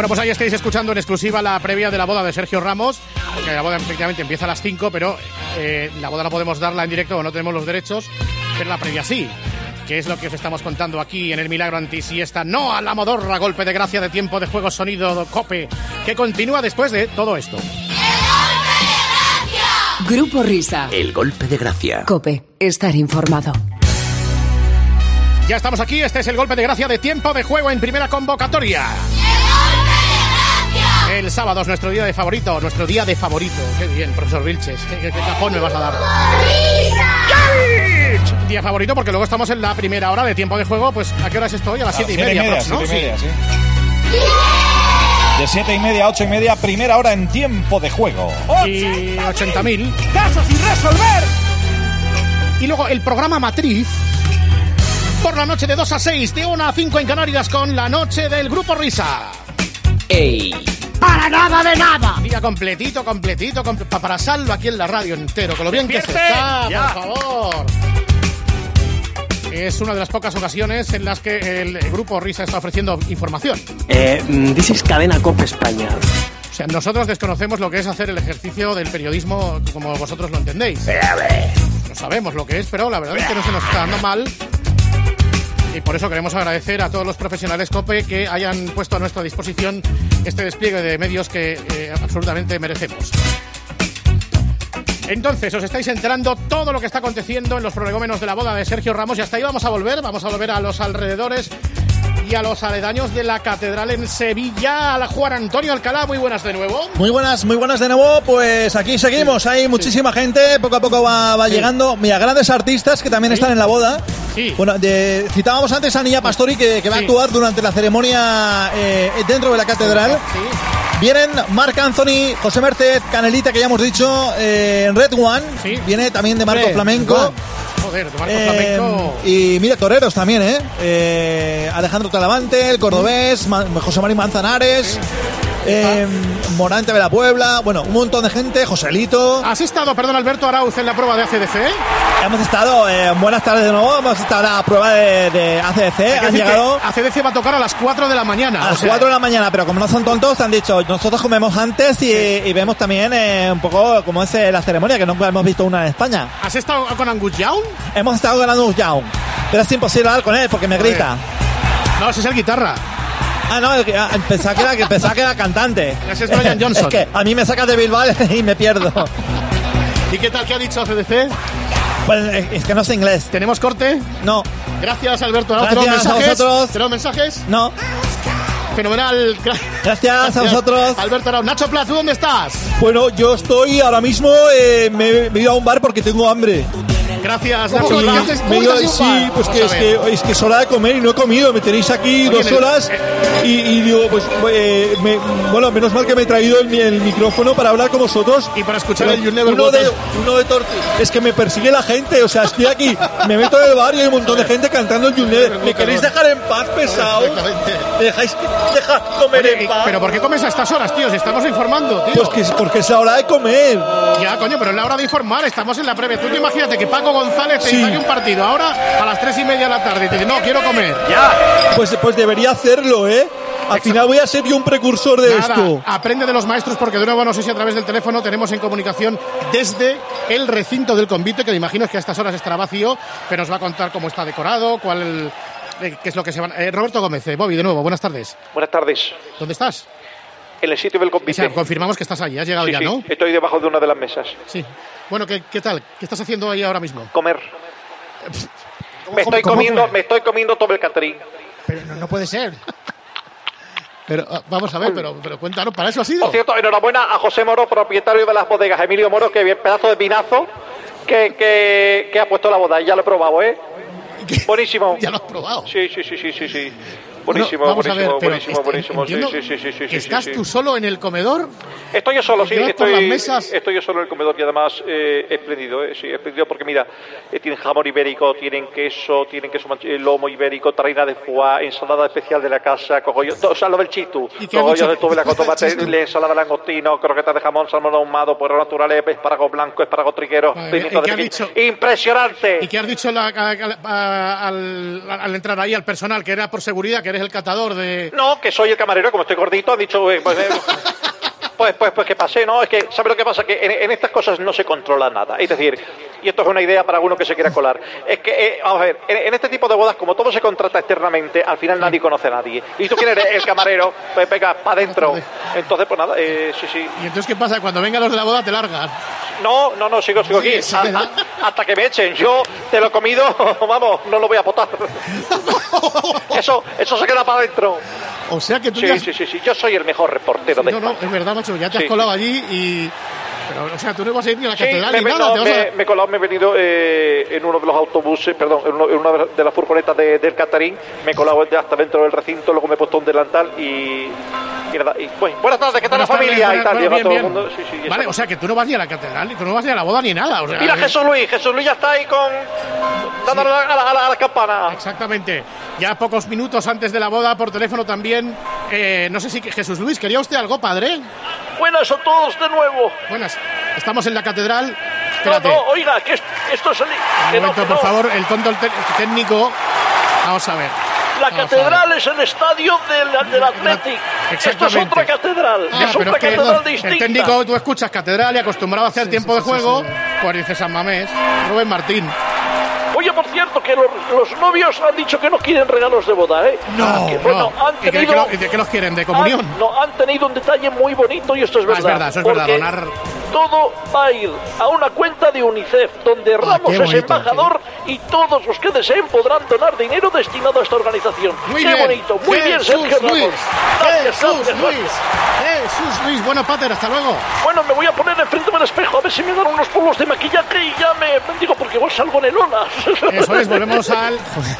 pues ahí estáis escuchando en exclusiva la previa de la boda de Sergio Ramos, que la boda efectivamente empieza a las cinco, pero eh, la boda no podemos darla en directo o no tenemos los derechos, pero la previa sí, que es lo que os estamos contando aquí en el Milagro Antisiesta. No a la modorra, golpe de gracia de tiempo de juego sonido Cope, que continúa después de todo esto. Grupo Risa. El golpe de gracia. Cope, estar informado. Ya estamos aquí, este es el golpe de gracia de tiempo de juego en primera convocatoria. El sábado es nuestro día de favorito, nuestro día de favorito. Qué bien, profesor Vilches, ¿qué, qué, qué cajón me vas a dar? Día favorito porque luego estamos en la primera hora de tiempo de juego. Pues ¿a qué hora es esto hoy? A las siete y media, media, ¿no? siete y media, sí. De siete y media a ocho y media, primera hora en tiempo de juego. Y ochenta mil. ¡Casos sin resolver! Y luego el programa Matriz por la noche de dos a seis, de una a cinco en Canarias, con la noche del Grupo Risa. ¡Ey! ¡Para nada de nada! Día completito, completito, comple- para salvo aquí en la radio entero, con lo bien que se está, Ya. por favor. Es una de las pocas ocasiones en las que el Grupo Risa está ofreciendo información. Eh, this is Cadena Cope España. O sea, nosotros desconocemos lo que es hacer el ejercicio del periodismo como vosotros lo entendéis. No sabemos lo que es, pero la verdad es que no se nos está dando mal. Y por eso queremos agradecer a todos los profesionales COPE que hayan puesto a nuestra disposición este despliegue de medios que eh, absolutamente merecemos. Entonces, os estáis enterando todo lo que está aconteciendo en los prolegómenos de la boda de Sergio Ramos y hasta ahí vamos a volver, vamos a volver a los alrededores y a los aledaños de la catedral en Sevilla. A la Juan Antonio Alcalá, muy buenas de nuevo. Muy buenas, muy buenas de nuevo. Pues aquí seguimos, hay muchísima gente, poco a poco va, va Sí. llegando. Mira, grandes artistas que también Sí. están en la boda. Sí. Bueno, de- citábamos antes a Niña Pastori que, que va Sí. a actuar durante la ceremonia eh, dentro de la catedral. Sí. Vienen Marc Anthony, José Merced, Canelita, que ya hemos dicho, eh, Red One. Sí. Viene también de Marco Hombre, Flamenco. Juan. Joder, de Marco Eh, Flamenco. y mira, toreros también, ¿eh? eh Alejandro Talavante, el cordobés, Ma- José María Manzanares, eh, Morante de la Puebla, bueno, un montón de gente, Joselito. ¿Has estado, perdón, Alberto Arauz, en la prueba de A C D C? Hemos estado, eh, buenas tardes de nuevo, hemos estado en la prueba de, de A C D C, Hay que han decir que llegado A C D C va a tocar a las cuatro de la mañana. a o las sea, cuatro de la mañana, pero como no son tontos, han dicho, nosotros comemos antes y, y vemos también eh, un poco cómo es eh, la ceremonia, que nunca hemos visto una en España. ¿Has estado con Angus Young? Hemos estado ganando un Young, pero es imposible hablar con él porque me Joder. grita. No, ese es el guitarra. Ah, no, el que- ah, pensaba que era, que pensaba que era cantante. Ese es Brian Johnson. Es que a mí me sacas de Bilbao y me pierdo. ¿Y qué tal? ¿Qué ha dicho A C D C? Pues es es que no sé inglés. ¿Tenemos corte? No, Gracias, Alberto Arauz. Gracias ¿Tenemos a mensajes? vosotros. ¿Tenemos mensajes? no. Fenomenal. Gracias a vosotros. Alberto Arauz. Nacho Plat, ¿tú dónde estás? Bueno, yo estoy ahora mismo, eh, me, me he ido a un bar porque tengo hambre. Gracias, ¿Cómo Nacho que Plat. me he ido- sí, pues que es, que es que es hora de comer y no he comido. Me tenéis aquí Oye, dos en el- horas y, y digo, pues, eh, me- bueno, menos mal que me he traído el, mi- el micrófono para hablar con vosotros. Y para escuchar Pero el You Never uno Walk de, Alone. uno de tor- Es que me persigue la gente, o sea, estoy aquí, me meto en el bar y hay un montón de gente cantando el You Never. ¿Me queréis dejar en paz, pesado? Perfectamente. ¿Me dejáis dejar comer Oye, en paz? ¿pero por qué comes a estas horas, tío? Si estamos informando, tío. Pues que es porque es la hora de comer. Ya, coño, pero es la hora de informar. Estamos en la previa. Tú te imagínate que Paco González te Sí. saque un partido ahora a las tres y media de la tarde y te dice, no, quiero comer. Pues, pues debería hacerlo, ¿eh? Al final voy a ser yo un precursor de Nada, esto. aprende de los maestros porque de nuevo no sé si a través del teléfono tenemos en comunicación desde el recinto del convite, que me imagino que a estas horas estará vacío, pero nos va a contar cómo está decorado, cuál eh, qué es lo que se van. Eh, Roberto Gómez, eh, Bobby, de nuevo, buenas tardes. Buenas tardes. ¿Dónde estás? En el sitio del O convite. sea, confirmamos que estás allí, has llegado Sí, ya, sí, ¿no? estoy debajo de una de las mesas. Sí. Bueno, ¿qué, qué tal? ¿Qué estás haciendo ahí ahora mismo? Comer. Me estoy cómo comiendo, comer? me estoy comiendo todo el catering. Pero no, no puede ser. Pero ah, vamos a ver, pero, pero cuéntanos, ¿para eso ha sido? Por cierto, enhorabuena a José Moro, propietario de las bodegas Emilio Moro, que bien pedazo de pinazo que, que, que ha puesto la boda. Y ya lo he probado, ¿eh? Buenísimo. Ya lo has probado. Sí, sí, sí, sí, sí, sí. Bueno, Buenísimo, vamos a ver, buenísimo, pero buenísimo, est- buenísimo. Sí, entiendo sí, sí, sí, sí, que sí, ¿Estás sí. tú solo en el comedor? Estoy yo solo, sí, ¿Llevas por estoy, las mesas? estoy yo solo en el comedor y además eh, espléndido, eh, sí, espléndido porque mira, eh, tienen jamón ibérico, tienen queso, tienen queso manche- eh, lomo ibérico, tarrina de foie, ensalada especial de la casa, cogollo, to- o sea, lo del chitu, ¿Y qué has cogollos dicho? de tubela con tomate, Chitu. le- ensalada de langostino, croquetas de jamón, salmón ahumado, puerro naturales, espárrago blanco, espárrago triguero, Madre mía, pimiento ¿y de qué has Pekín. dicho? Impresionante. ¿Y qué has dicho la- a- a- al, al entrar ahí al personal? Que era por seguridad, que eres eres el catador de... No, que soy el camarero, como estoy gordito, han dicho... Eh, pues, eh, Pues, pues, pues que pasé, ¿no? Es que, ¿sabes lo que pasa? Que en, en estas cosas no se controla nada. Es decir, y esto es una idea para uno que se quiera colar, es que, eh, vamos a ver, en, en este tipo de bodas, como todo se contrata externamente, al final nadie conoce a nadie. ¿Y tú quién eres? El camarero, pues venga, para adentro. Entonces, pues nada, eh, sí, sí. ¿Y entonces qué pasa? Cuando vengan los de la boda te largan. No, no, no, sigo, sigo aquí. A, a, hasta que me echen. Yo te lo he comido, vamos, no lo voy a botar. Eso, eso se queda para adentro. O sea que tú sí, ya... sí, sí, sí, yo soy el mejor reportero de No, no, es verdad, macho, ya te has sí. colado allí y... Pero, o sea, tú no vas a ir ni a la sí, catedral me, ni nada. no, te vas me, a... me he colado, me he venido eh, en uno de los autobuses, perdón, en, uno, en una de las furgonetas de, del Catarín, me he colado hasta dentro del recinto, luego me he puesto un delantal y... y nada, y, bueno, buenas tardes, ¿qué tal la familia? Tardes, y tal, bueno, llega bien, todo bien. el mundo. Sí, sí, vale, o sea, que tú no vas ni a la catedral, tú no vas ni a la boda ni nada. O sea, mira Jesús Luis, Jesús Luis ya está ahí con... dándole sí. a, la, a, la, a la campana. Exactamente. Ya pocos minutos antes de la boda, por teléfono también, eh, no sé si Jesús Luis, ¿quería usted algo, padre? Buenas a todos de nuevo. Buenas. Estamos en la catedral. Espérate. No, no, oiga, que esto es el... Un momento, no, por no. favor, el tonto el técnico. Vamos a ver. La Vamos catedral es el estadio del, del Athletic. Esto es otra catedral. Ah, es otra que, catedral no, distinta. El técnico, tú escuchas catedral y acostumbrado a hacer sí, tiempo sí, de sí, juego, sí, sí. pues dice San Mamés, Rubén Martín. Oye, por cierto, que los, los novios han dicho que no quieren regalos de boda, ¿eh? No, que, bueno, no. Han tenido, ¿Y de, qué, de qué los quieren? ¿De comunión? Han, no, han tenido un detalle muy bonito y esto es verdad. Ah, es verdad, eso es verdad, donar... Todo va a ir a una cuenta de UNICEF, donde Ramos ah, bonito, es embajador tío. Y todos los que deseen podrán donar dinero destinado a esta organización. Muy ¡Qué bien. bonito! Muy Jesús bien, Sergio Luis. Ramos. Gracias, Jesús gracias, Luis. gracias. Jesús Luis. Bueno, Pater, hasta luego. Bueno, me voy a poner enfrente del espejo a ver si me dan unos polvos de maquillaje y ya me digo, porque igual salgo en el olas. Eso es, volvemos al...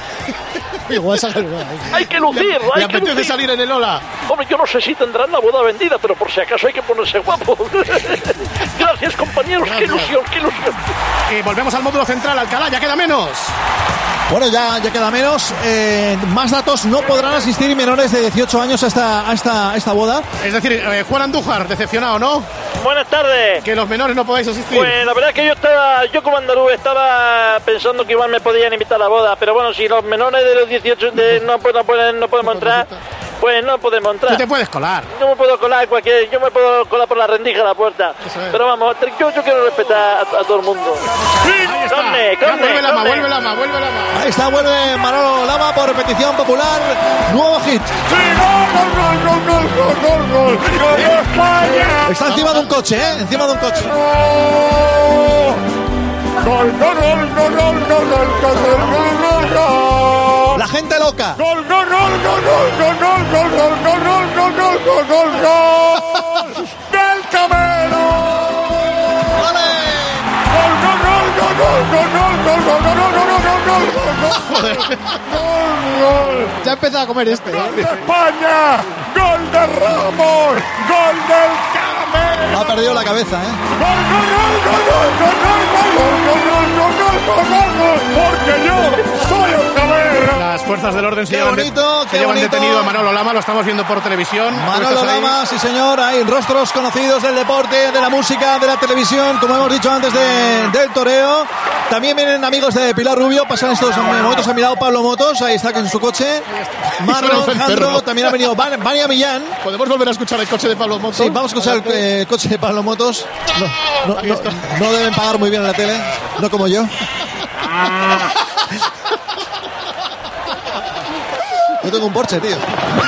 Igual sale el Hay que lucir, ¿Le hay que apetece lucir. salir en el ola? Hombre, yo no sé si tendrán la boda vendida, pero por si acaso hay que ponerse guapo. Gracias, compañeros. Gracias. Qué ilusión, qué ilusión. Eh, volvemos al módulo central, Alcalá, ya queda menos. Bueno, ya, ya queda menos. Eh, más datos, no podrán asistir menores de dieciocho años a esta, a esta, a esta boda. Es decir, eh, Juan Andújar, decepcionado, ¿no? Buenas tardes. Que los menores no podáis asistir. Pues la verdad es que yo estaba, yo como andaluz estaba pensando que igual me podían invitar a la boda, pero bueno, si los menores de los dieciocho de, no, no, pueden, no podemos entrar, pues no podemos entrar. Tú te puedes colar. Yo me puedo colar cualquier, yo me puedo colar por la rendija de la puerta. Pero vamos, yo, yo quiero respetar a, a todo el mundo. Ahí está. Conde, ya, conde, vuelve Lama, conde. vuelve Lama, vuelve Lama. Ahí está, vuelve Manolo Lama por petición popular. Nuevo hit. ¡Sí, gol, gol, gol, gol, gol, gol, gol! ¡Gol de España! Está encima de un coche, ¿eh? Encima de un coche. ¡Gol, gol, gol, gol, gol, gol, gol, gol, gol, gol! La gente loca. ¡Gol, gol, gol, gol, gol, gol, gol, gol, gol, gol, gol, gol, gol, gol, gol! ¡Del Camero! ¡Vale! ¡Gol, gol, gol, gol, gol, gol, gol, gol, gol, gol, gol, gol, gol, gol, gol! Ya empezó a comer este. ¡Gol de España! ¡Gol de Ramos! ¡Gol del Camero! Ha perdido la cabeza, ¿eh? ¡Gol, gol, gol, gol, gol, gol, gol, gol, gol, gol, gol, gol, gol! ¡Porque yo soy el Camero! Las fuerzas del orden se Qué llevan, bonito, de, qué se llevan bonito. detenido a Manolo Lama, lo estamos viendo por televisión. Manolo Lama, sí señor, hay rostros conocidos del deporte, de la música, de la televisión, como hemos dicho antes de, del toreo. También vienen amigos de Pilar Rubio, pasan estos momentos a mi lado Pablo Motos, ahí está en su coche. Marlon, Jandro, también ha venido Vania Millán. ¿Podemos volver a escuchar el coche de Pablo Motos? Sí, vamos a escuchar el eh, coche de Pablo Motos. No, no, no, no deben pagar muy bien en la tele, no como yo. Yo tengo un Porsche, tío.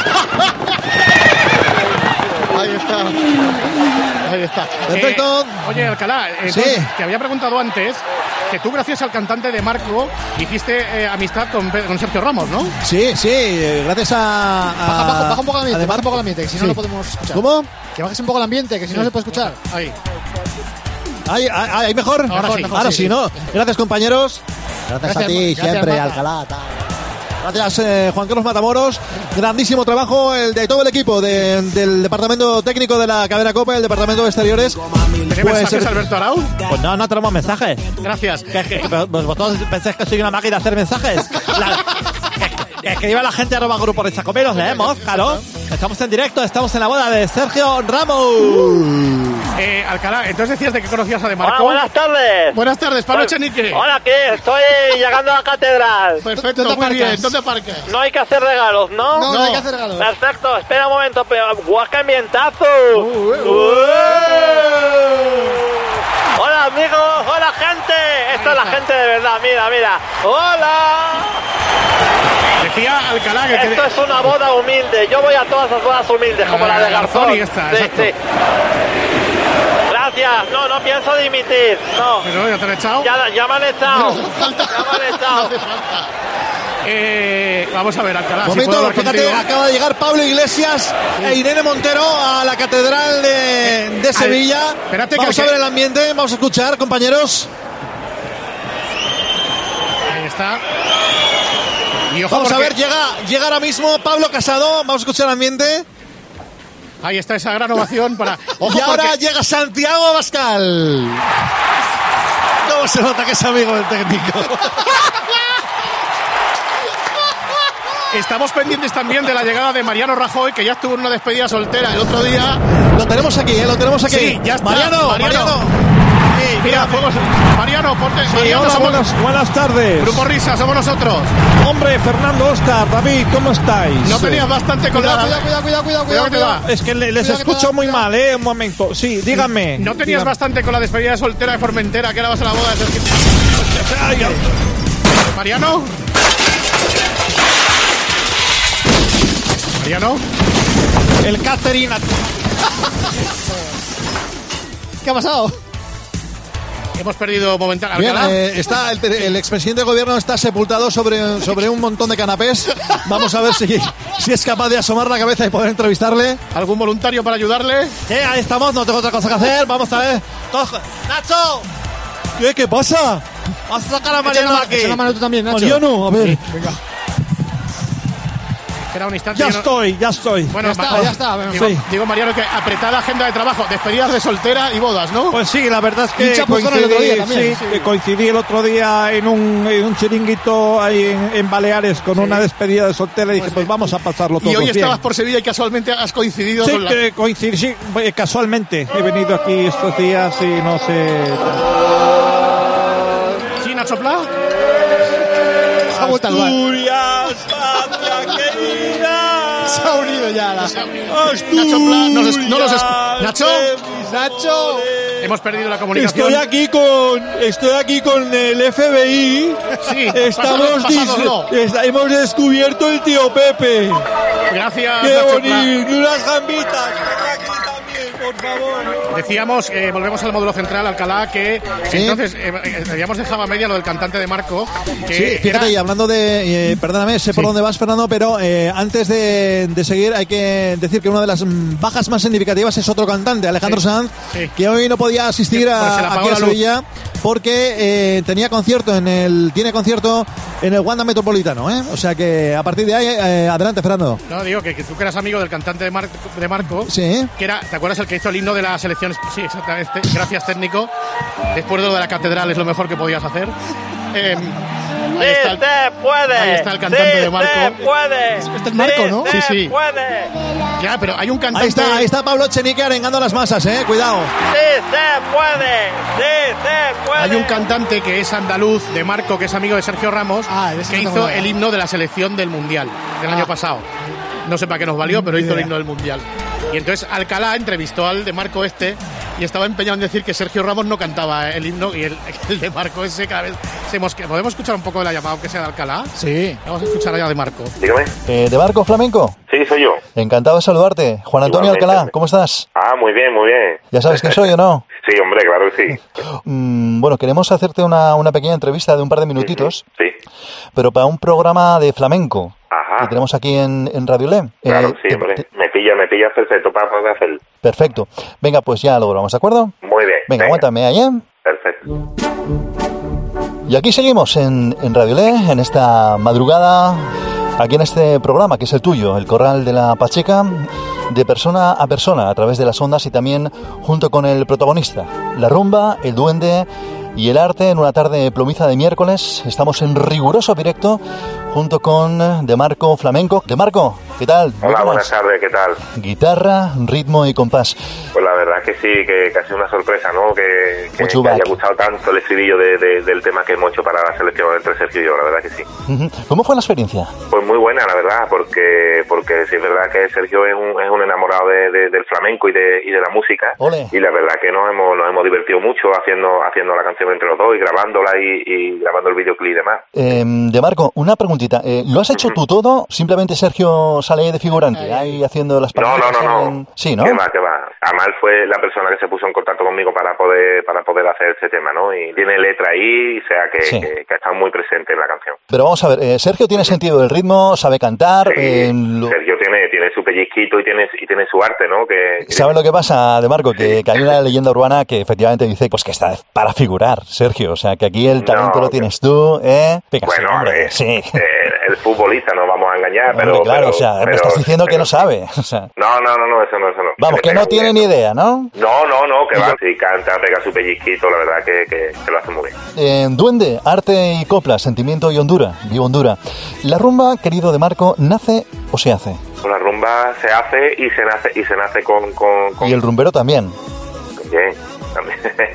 Ahí está. Ahí está. Perfecto. Eh, oye, Alcalá, eh, Sí. tú, te había preguntado antes que tú, gracias al cantante de Marco, hiciste eh, amistad con, con Sergio Ramos, ¿no? Sí, sí, eh, gracias a... a Baja, baja, baja un poco el ambiente, a baja un poco el ambiente, que si no Sí. lo podemos escuchar. ¿Cómo? Que bajes un poco el ambiente, que si Sí. no se puede escuchar. Ahí. ¿Ahí, ahí, ahí mejor? Ahora mejor, sí. mejor, Ahora sí, sí, ¿no? Gracias, compañeros. Gracias, Gracias, a ti, gracias, siempre, Mata. Alcalá. tal. Gracias, eh, Juan Carlos Matamoros. Grandísimo trabajo el de todo el equipo de, del departamento técnico de la cadena COPE, el departamento de exteriores. ¿Tiene Pues, mensajes, eh, Alberto Arau? Pues no, no tenemos mensajes. Gracias. ¿Que, que, que, ¿Vosotros pensáis que soy una máquina de hacer mensajes? La, que, que, que iba la gente a arroba grupo de Sacomeros, leemos, claro. Estamos en directo, estamos en la boda de Sergio Ramos. Eh, Alcalá, entonces decías de que conocías a De Marco. Hola, buenas tardes. Buenas tardes, Pablo Echenique. Hola, ¿qué? Estoy llegando a la catedral. Perfecto, muy parques? bien. ¿Dónde parques? No hay que hacer regalos, ¿no? No, no hay que hacer regalos. Perfecto, espera un momento, pero guaca ambientazo. Uh, uh, uh. Hola, amigos, hola, gente. Esta es la gente de verdad, mira, mira. Hola. Decía Alcalá que... Esto es una boda humilde. Yo voy a todas las bodas humildes, como la de Garzón. y esta, Sí, exacto. sí. Gracias. No, no pienso dimitir. No. ¿Pero ya te han echado? Ya, ya me han echado. Ya me han echado. Eh, vamos a ver, Alcalá. Momento, si puedo hablar fíjate, contigo. acaba de llegar Pablo Iglesias e Irene Montero a la Catedral de, de Sevilla. Al, espérate vamos que a ver el ambiente, vamos a escuchar, compañeros. Ahí está. Y ojo vamos porque... a ver, llega, llega ahora mismo Pablo Casado, vamos a escuchar el ambiente. Ahí está esa gran ovación para... Ojo y ahora porque... llega Santiago Abascal. ¿Cómo se nota que es amigo del técnico? Estamos pendientes también de la llegada de Mariano Rajoy, que ya estuvo en una despedida soltera el otro día. Lo tenemos aquí, ¿eh? Lo tenemos aquí. Sí, ya está. Mariano, Mariano. Mariano. Sí, mira, fuegos. Mariano, ponte. Sí, Mariano, hola, somos... buenas, buenas tardes. Grupo Risa, somos nosotros. Hombre, Fernando, Oscar, David, ¿cómo estáis? No tenías bastante con Cuidado, la... cuidado, cuidado, cuidado, Cuidado que te cuidado. va. Es que le- les Cuidado que te escucho da, muy cuidado. mal, ¿eh? Un momento. Sí, dígame. No tenías dígame. bastante con la despedida soltera de Formentera, que ahora vas a la boda de Sergio. Ay, ay. Mariano. Mariano. El Catherine. ¿Qué ha pasado? Hemos perdido momentáneamente. Bien, eh, está el, el expresidente de gobierno está sepultado sobre, sobre un montón de canapés. Vamos a ver si, si es capaz de asomar la cabeza y poder entrevistarle. ¿Algún voluntario para ayudarle? Sí, ahí estamos, no tengo otra cosa que hacer. Vamos a ver. Todos- ¡Nacho! ¿Qué, qué pasa? Vamos a sacar a Mariano Echa aquí. echa la mano tú también, Nacho. Mariano, a ver. Sí, venga. Espera un instante. Ya yo no- estoy, ya estoy. Bueno, Ya está, va- ya está. Digo, Sí. digo, Mariano, que apretada agenda de trabajo, despedidas de soltera y bodas, ¿no? Pues sí, la verdad es Y que chapuzón el otro día también, sí, que coincidí el otro día en un, en un chiringuito ahí en, en Baleares con una despedida de soltera y dije, pues vamos a pasarlo todo y hoy bien. estabas por Sevilla y casualmente has coincidido Sí, con la... que coincidí, sí, eh, casualmente. He venido aquí estos días y no sé... ¿Sí, Nacho Pla? Se ha vuelto al bar. Asturias, patria querida. Se ha unido ya la... Nacho Pla, nos es- no los es- Nacho, Nacho. hemos perdido la comunicación. Estoy aquí con estoy aquí con el F B I. Sí, Estamos pásanos- pásanoslo. dis- esta- hemos descubierto el tío Pepe. Gracias, Qué Nacho Pla. bonito, unas gambitas. Aquí también, por favor. Decíamos, eh, volvemos al módulo central, Alcalá, que Sí. entonces eh, eh, habíamos dejado a media lo del cantante de Marco. Que Sí, fíjate, era- y hablando de... eh, perdóname, sé por Sí. dónde vas, Fernando, pero eh, antes de, de seguir hay que decir que una de las mm, bajas más significativas es otro cantante, Alejandro Sí. Sanz, Sí. que hoy no podía asistir Que, pues, se le a, apagó aquí a la luz. Sevilla porque eh, tenía concierto en el tiene concierto en el Wanda Metropolitano, ¿eh? O sea que a partir de ahí, eh, adelante, Fernando. No, digo que, que tú que eras amigo del cantante de, Mar- de Marco, Sí. que era, ¿te acuerdas el que hizo el himno de la selección? Sí, exactamente. Gracias, técnico. Después de lo de la catedral es lo mejor que podías hacer. Eh, ahí, Sí está el, se puede. ahí está el cantante sí de Marco. se puede. Este es Marco, ¿no? Sí Sí, se sí. puede. ya, pero hay un cantante. Ahí está, ahí está Pablo Echenique arengando a las masas, ¿eh? Cuidado. Sí se puede. Sí se puede. Hay un cantante que es andaluz de Marco, que es amigo de Sergio Ramos, Ah, de ese que no tengo hizo nada. el himno de la selección del Mundial del año pasado. No sé para qué nos valió, pero hizo el himno del Mundial. Y entonces Alcalá entrevistó al de Marco este y estaba empeñado en decir que Sergio Ramos no cantaba el himno y el, el de Marco ese cada vez se mosquea. ¿Podemos escuchar un poco de la llamada, aunque sea de Alcalá? Sí. Vamos a escuchar allá de Marco. Dígame. Eh, ¿De Barco Flamenco? Sí, soy yo. Encantado de saludarte. Juan Antonio Igualmente. Alcalá, ¿cómo estás? Ah, muy bien, muy bien. ¿Ya sabes quién soy o no? Sí, hombre, claro que sí. Mm, bueno, queremos hacerte una, una pequeña entrevista de un par de minutitos, Sí. pero para un programa de flamenco Ajá. que tenemos aquí en, en Radio Lem. Claro, Eh, sí, te- hombre. te- Me pilla, me pillas perfecto para poder hacerlo. perfecto. Venga, pues ya lo grabamos, ¿de acuerdo? Muy bien. Venga, aguántame ahí, ¿eh? Perfecto. Y aquí seguimos en, en Radio Le, en esta madrugada, aquí en este programa que es el tuyo, el Corral de la Pacheca, de persona a persona, a través de las ondas y también junto con el protagonista, la rumba, el duende y el arte en una tarde plomiza de miércoles. Estamos en riguroso directo junto con De Marco Flamenco. De Marco, ¿Qué tal? Hola, buenas tardes, ¿qué tal? Guitarra, ritmo y compás. Pues la verdad que sí, que, que ha sido una sorpresa, ¿no? Que, que, Mucho que haya back. gustado tanto el estribillo de, de, del tema que hemos hecho para la selección entre Sergio y yo, la verdad que sí. Ujú. ¿Cómo fue la experiencia? Pues muy buena, la verdad, porque porque sí es verdad que Sergio es un, es un enamorado de, de- del flamenco y de, y de la música. Ole. Y la verdad que nos hemos, nos hemos divertido mucho haciendo haciendo la canción entre los dos y grabándola y, y grabando el videoclip y demás. Eh, de Marco, una preguntita. Eh, ¿Lo has hecho tú todo? ¿Simplemente Sergio sale ahí de figurante, ahí haciendo las No, palabras? no, no, no. en- Sí, ¿no? Que va, que va. Amal fue la persona que se puso en contacto conmigo para poder para poder hacer este tema, ¿no? Y tiene letra ahí, o sea que, Sí. que, que ha estado muy presente en la canción. Pero vamos a ver, eh, Sergio tiene sentido del ritmo, sabe cantar. Sí, eh, lo- Sergio tiene tiene su pellizquito y tiene y tiene su arte, ¿no? Que ¿Sabe lo que pasa, De Marco? Que, que hay una leyenda urbana que efectivamente dice pues que está para figurar, Sergio. O sea, que aquí el talento No, lo tienes tú, ¿eh? Venga, sí, bueno, hombre, eh, sí. eh, el futbolista no vamos a engañar, Hombre, pero claro, pero- o sea, me pero- estás diciendo que pero- no sabe. O sea, No, no, no, no, eso no, eso no. vamos, Le que pega no muy tiene bien. ni idea, ¿no? No, no, no, que Y va, yo- si canta, pega su pellizquito, la verdad que, que, que lo hace muy bien. Eh, Duende, arte y copla, sentimiento y hondura, viva Hondura. La rumba, querido De Marco, ¿nace o se hace? Pues la rumba se hace y se nace y se nace con, con, con Y el rumbero también. bien, también.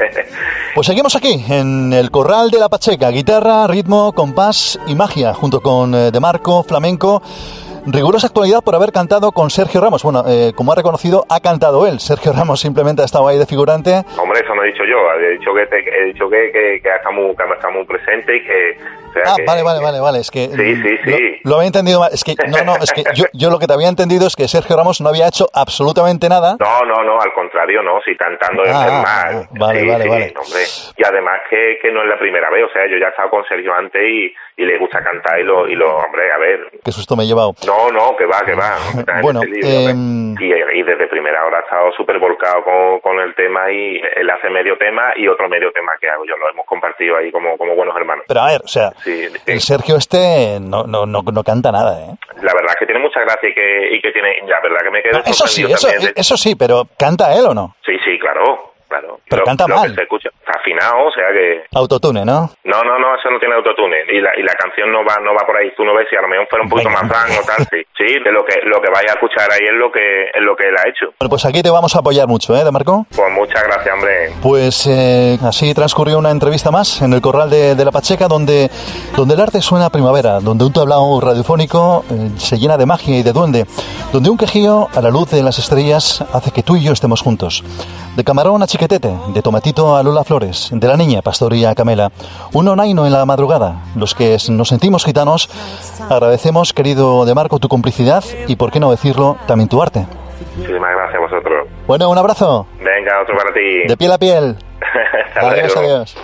Pues seguimos aquí, en el Corral de la Pacheca. Guitarra, ritmo, compás y magia, junto con eh, De Marco, flamenco. Rigurosa actualidad por haber cantado con Sergio Ramos. Bueno, eh, como ha reconocido, ha cantado él. Sergio Ramos simplemente ha estado ahí de figurante. Hombre, eso no he dicho yo, he dicho que te- he dicho que, que, que está muy, que está muy presente y que, o sea, Ah, que- vale, vale, vale, vale. Es que Sí, sí, sí. Lo, lo había entendido mal. Es que no, no, es que yo, yo lo que te había entendido es que Sergio Ramos no había hecho absolutamente nada. No, no, no, al contrario, no, si cantando es Ah, es ah, mal. ah, vale, Sí, vale, sí, vale. hombre. Y además que, que no es la primera vez, o sea, yo ya he estado con Sergio antes y, y le gusta cantar y lo, y lo, hombre, a ver. Qué susto me he llevado. No, no, que va, que va. no está en Bueno, ese lío, em, hombre. y, y desde primera hora ha estado súper volcado con, con el tema y él hace medio tema y otro medio tema que hago yo, lo hemos compartido ahí como, como buenos hermanos. Pero a ver, o sea, Sí, el Sergio este no, no, no, no canta nada, ¿eh? la verdad es que tiene mucha gracia y que, y que tiene, la verdad que me quedo Eso sí, sorprendido eso, también de- eso sí, pero ¿canta él o no? Sí, sí, claro, claro. Pero Lo- canta lo mal. que se escucha, está afinado, o sea que... Autotune, ¿no? No, no, no, eso no tiene autotune. Y la, y la canción no va no va por ahí. Tú no ves si a lo mejor fuera un poquito Venga. más fan o tal, sí. Sí, de lo que lo que vaya a escuchar ahí es lo que es lo que él ha hecho. Bueno, pues aquí te vamos a apoyar mucho, ¿eh, De Marco? Pues muchas gracias, hombre. Pues eh, así transcurrió una entrevista más en el Corral de, de la Pacheca, donde, donde el arte suena a primavera, donde un tablao radiofónico eh, se llena de magia y de duende, donde un quejío a la luz de las estrellas hace que tú y yo estemos juntos. De camarón a chiquetete, de tomatito a Lola Flores, de la niña Pastoría a Camela, un onaino en la madrugada. Los que nos sentimos gitanos agradecemos, querido De Marco, tu complicidad y, por qué no decirlo, también tu arte. Muchísimas gracias a vosotros. Bueno, un abrazo, Venga, otro para ti. de piel a piel. Hasta Adiós, luego. adiós.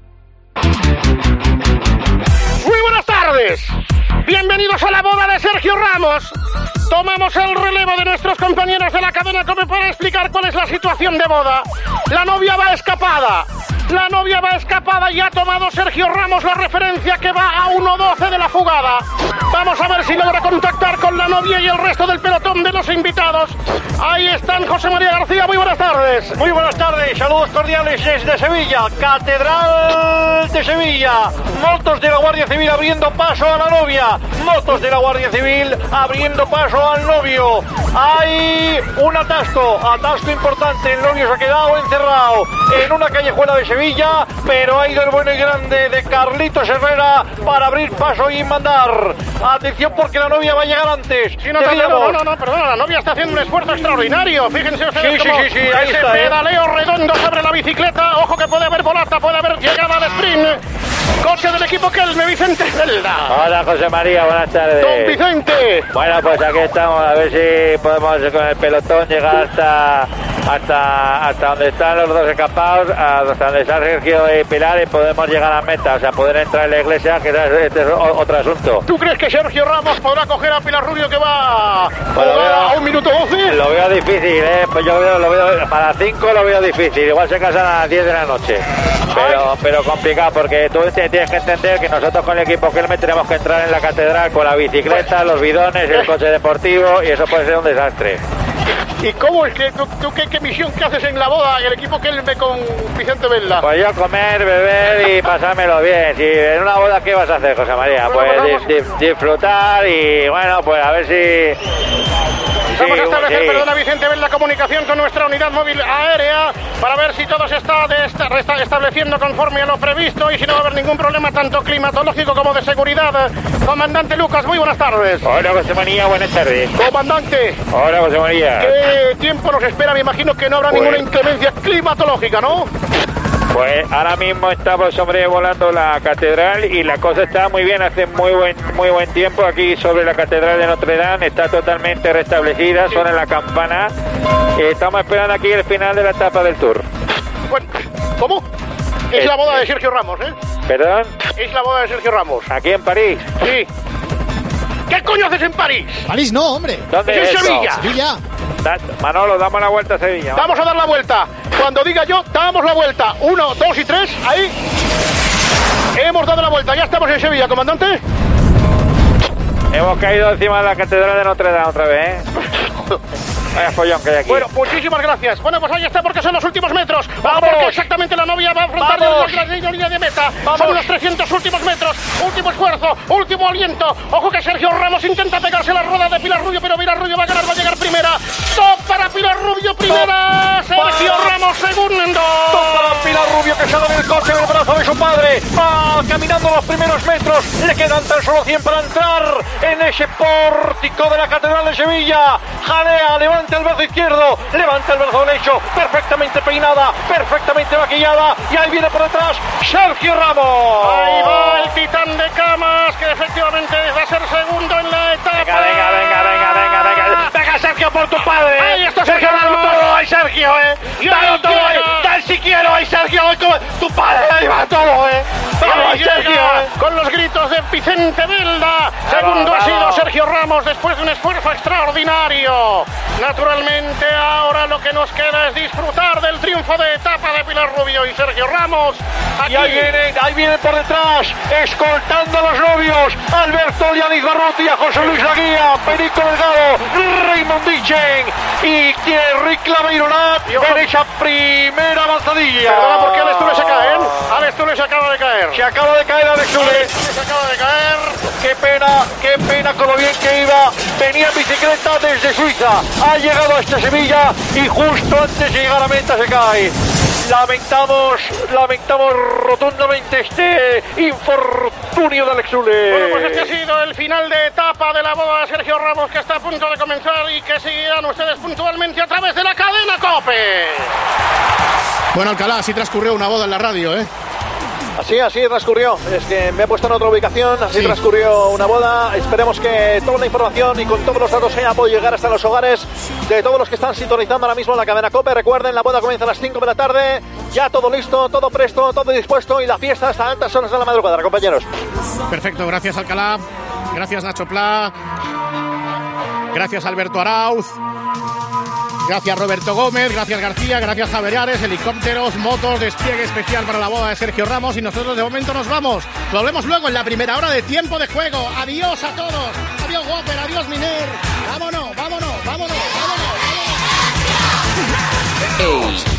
Muy buenas tardes. Bienvenidos a la boda de Sergio Ramos. Tomamos el relevo de nuestros compañeros de la cadena COPE para explicar cuál es la situación de boda. La novia va escapada. La novia va escapada y ha tomado Sergio Ramos la referencia que va a uno doce de la jugada. Vamos a ver si logra contactar con la novia y el resto del pelotón de los invitados. Ahí están José María García, muy buenas tardes. Muy buenas tardes, saludos cordiales desde Sevilla, Catedral de Sevilla. Motos de la Guardia Civil abriendo paso a la novia. Motos de la Guardia Civil abriendo paso al novio. Hay un atasco, atasco importante. El novio se ha quedado encerrado en una callejuela de Sevilla, pero ha ido el bueno y grande de Carlitos Herrera para abrir paso y mandar. Atención porque la novia va a llegar antes. Sí, no, de no, viva no, voz. no, no, perdona, la novia está haciendo un esfuerzo extraordinario. Fíjense ustedes Sí, cómo sí, sí, sí, ahí ese está, ¿eh? pedaleo redondo sobre la bicicleta. Ojo que puede haber volata, puede haber llegada al sprint. Coche del equipo Kelme, Vicente Celda. Hola José María, buenas tardes. Don Vicente. Bueno, pues aquí estamos, a ver si podemos con el pelotón llegar hasta hasta hasta donde están los dos escapados, hasta donde están Sergio y Pilar, y podemos llegar a meta, o sea, poder entrar en la iglesia, que este es otro asunto. ¿Tú crees que Sergio Ramos podrá coger a Pilar Rubio que va Pues lo veo- a un minuto doce? Lo veo difícil, ¿eh? Pues yo veo, lo veo, para cinco lo veo difícil, igual se casan a las diez de la noche. Pero, pero complicado, porque tú te- tienes que entender que nosotros con el equipo Kelme tenemos que entrar en la catedral con la bicicleta, los bidones, el coche deportivo, y eso puede ser un desastre. ¿Y cómo es que tú, tú qué, qué misión que haces en la boda, el equipo Kelme con Vicente Velda? Pues yo comer, beber y pasármelo bien. Si en una boda, ¿qué vas a hacer, José María? Bueno, Pues pues di- di- disfrutar y bueno, pues a ver si... Vamos sí, a establecer, sí. perdona Vicente, ven la comunicación con nuestra unidad móvil aérea para ver si todo se está, de esta- resta- estableciendo conforme a lo previsto y si no va a haber ningún problema tanto climatológico como de seguridad. Comandante Lucas, muy buenas tardes. Hola, José María, buenas tardes. Comandante, Hola, José María. ¿qué tiempo nos espera? Me imagino que no habrá Pues- ninguna inclemencia climatológica, ¿no? Pues ahora mismo estamos sobrevolando la catedral y la cosa está muy bien, hace muy buen muy buen tiempo aquí sobre la catedral de Notre Dame, está totalmente restablecida, suena la campana y estamos esperando aquí el final de la etapa del Tour. Bueno, ¿cómo? Es Eh, la boda de Sergio Ramos, ¿eh? ¿Perdón? Es la boda de Sergio Ramos. ¿Aquí en París? Sí. ¿Qué coño haces en París? París no, hombre. ¿Dónde Es es en esto? Sevilla. Sevilla. Da- Manolo, damos la vuelta a Sevilla. Vamos a dar la vuelta. Cuando diga yo, damos la vuelta. Uno, dos y tres. Ahí. Hemos dado la vuelta. Ya estamos en Sevilla, comandante. Hemos caído encima de la catedral de Notre Dame otra vez, ¿eh? Vaya follón que hay aquí. Bueno, muchísimas gracias. Bueno, pues ahí está porque son los últimos metros. ¡Vamos! Porque exactamente la novia va a afrontar ¡Vamos! la la línea de meta. ¡Vamos! Son los trescientos últimos metros. Último esfuerzo, último aliento. Ojo que Sergio Ramos intenta pegarse la rueda de Pilar Rubio, pero Pilar Rubio va a ganar, va a llegar primera. Top para Pilar Rubio, primera. Sergio Ramos, segundo. Para Pilar Rubio, que sale del coche del brazo de su padre, va caminando los primeros metros, le quedan tan solo cien para entrar en ese pórtico de la Catedral de Sevilla. Jalea, levanta el brazo izquierdo, levanta el brazo derecho, perfectamente peinada, perfectamente maquillada, y ahí viene por detrás Sergio Ramos. Ahí va el titán de camas, que efectivamente va a ser segundo en la etapa. Venga, venga, venga, venga, venga, venga, venga, Sergio, por tu padre. Ahí está Sergio Sergio, dalo Ramos. todo, ahí Sergio, eh. Y Dalo ahí todo, llega. eh. Dale si quiero, ahí Sergio, ahí como tu padre, ahí va todo, eh. Vamos, Ahí ahí Sergio, llega eh. con los gritos de Vicente Velda. Segundo ha vamos. sido Sergio Ramos después de un esfuerzo extraordinario. Naturalmente ahora lo que nos queda es disfrutar del triunfo de etapa de Pilar Rubio y Sergio Ramos. Aquí. Y ahí vienen, ahí vienen por detrás, escoltando a los novios, Alberto Lianis Barruti, a José Luis Laguía, Perico Delgado, Raymond Dichen y Thierry Claveironat en esa primera avanzadilla. Perdona, ¿por qué Alex Tule se cae? ¿eh? Alex Tule se acaba de caer. Se acaba de caer Alex Tule. Alex Tule se acaba de caer. Qué pena, qué pena con lo bien que iba. Venía en bicicleta desde Suiza, ha llegado hasta Sevilla y justo antes de llegar a meta se cae. Lamentamos, lamentamos rotundamente este infortunio de Alex Tule. Bueno, pues este ha sido el final de etapa de la boda de Sergio Ramos, que está a punto de comenzar y que seguirán ustedes puntualmente a través de la cadena COPE. Bueno, Alcalá, así transcurrió una boda en la radio, ¿eh? Así, así transcurrió. Es que me he puesto en otra ubicación. Así Sí. transcurrió una boda. Esperemos que toda la información y con todos los datos haya podido llegar hasta los hogares de todos los que están sintonizando ahora mismo en la cadena COPE. Recuerden, la boda comienza a las cinco de la tarde. Ya todo listo, todo presto, todo dispuesto y la fiesta hasta altas horas de la madrugada, compañeros. Perfecto, gracias Alcalá. Gracias Nacho Pla. Gracias Alberto Arauz. Gracias Roberto Gómez, gracias García, gracias Javeriares, helicópteros, motos, despliegue especial para la boda de Sergio Ramos y nosotros de momento nos vamos. Volvemos luego en la primera hora de Tiempo de Juego. Adiós a todos. Adiós Whopper, adiós Miner. Vámonos, vámonos, vámonos, vámonos, vámonos. Ey.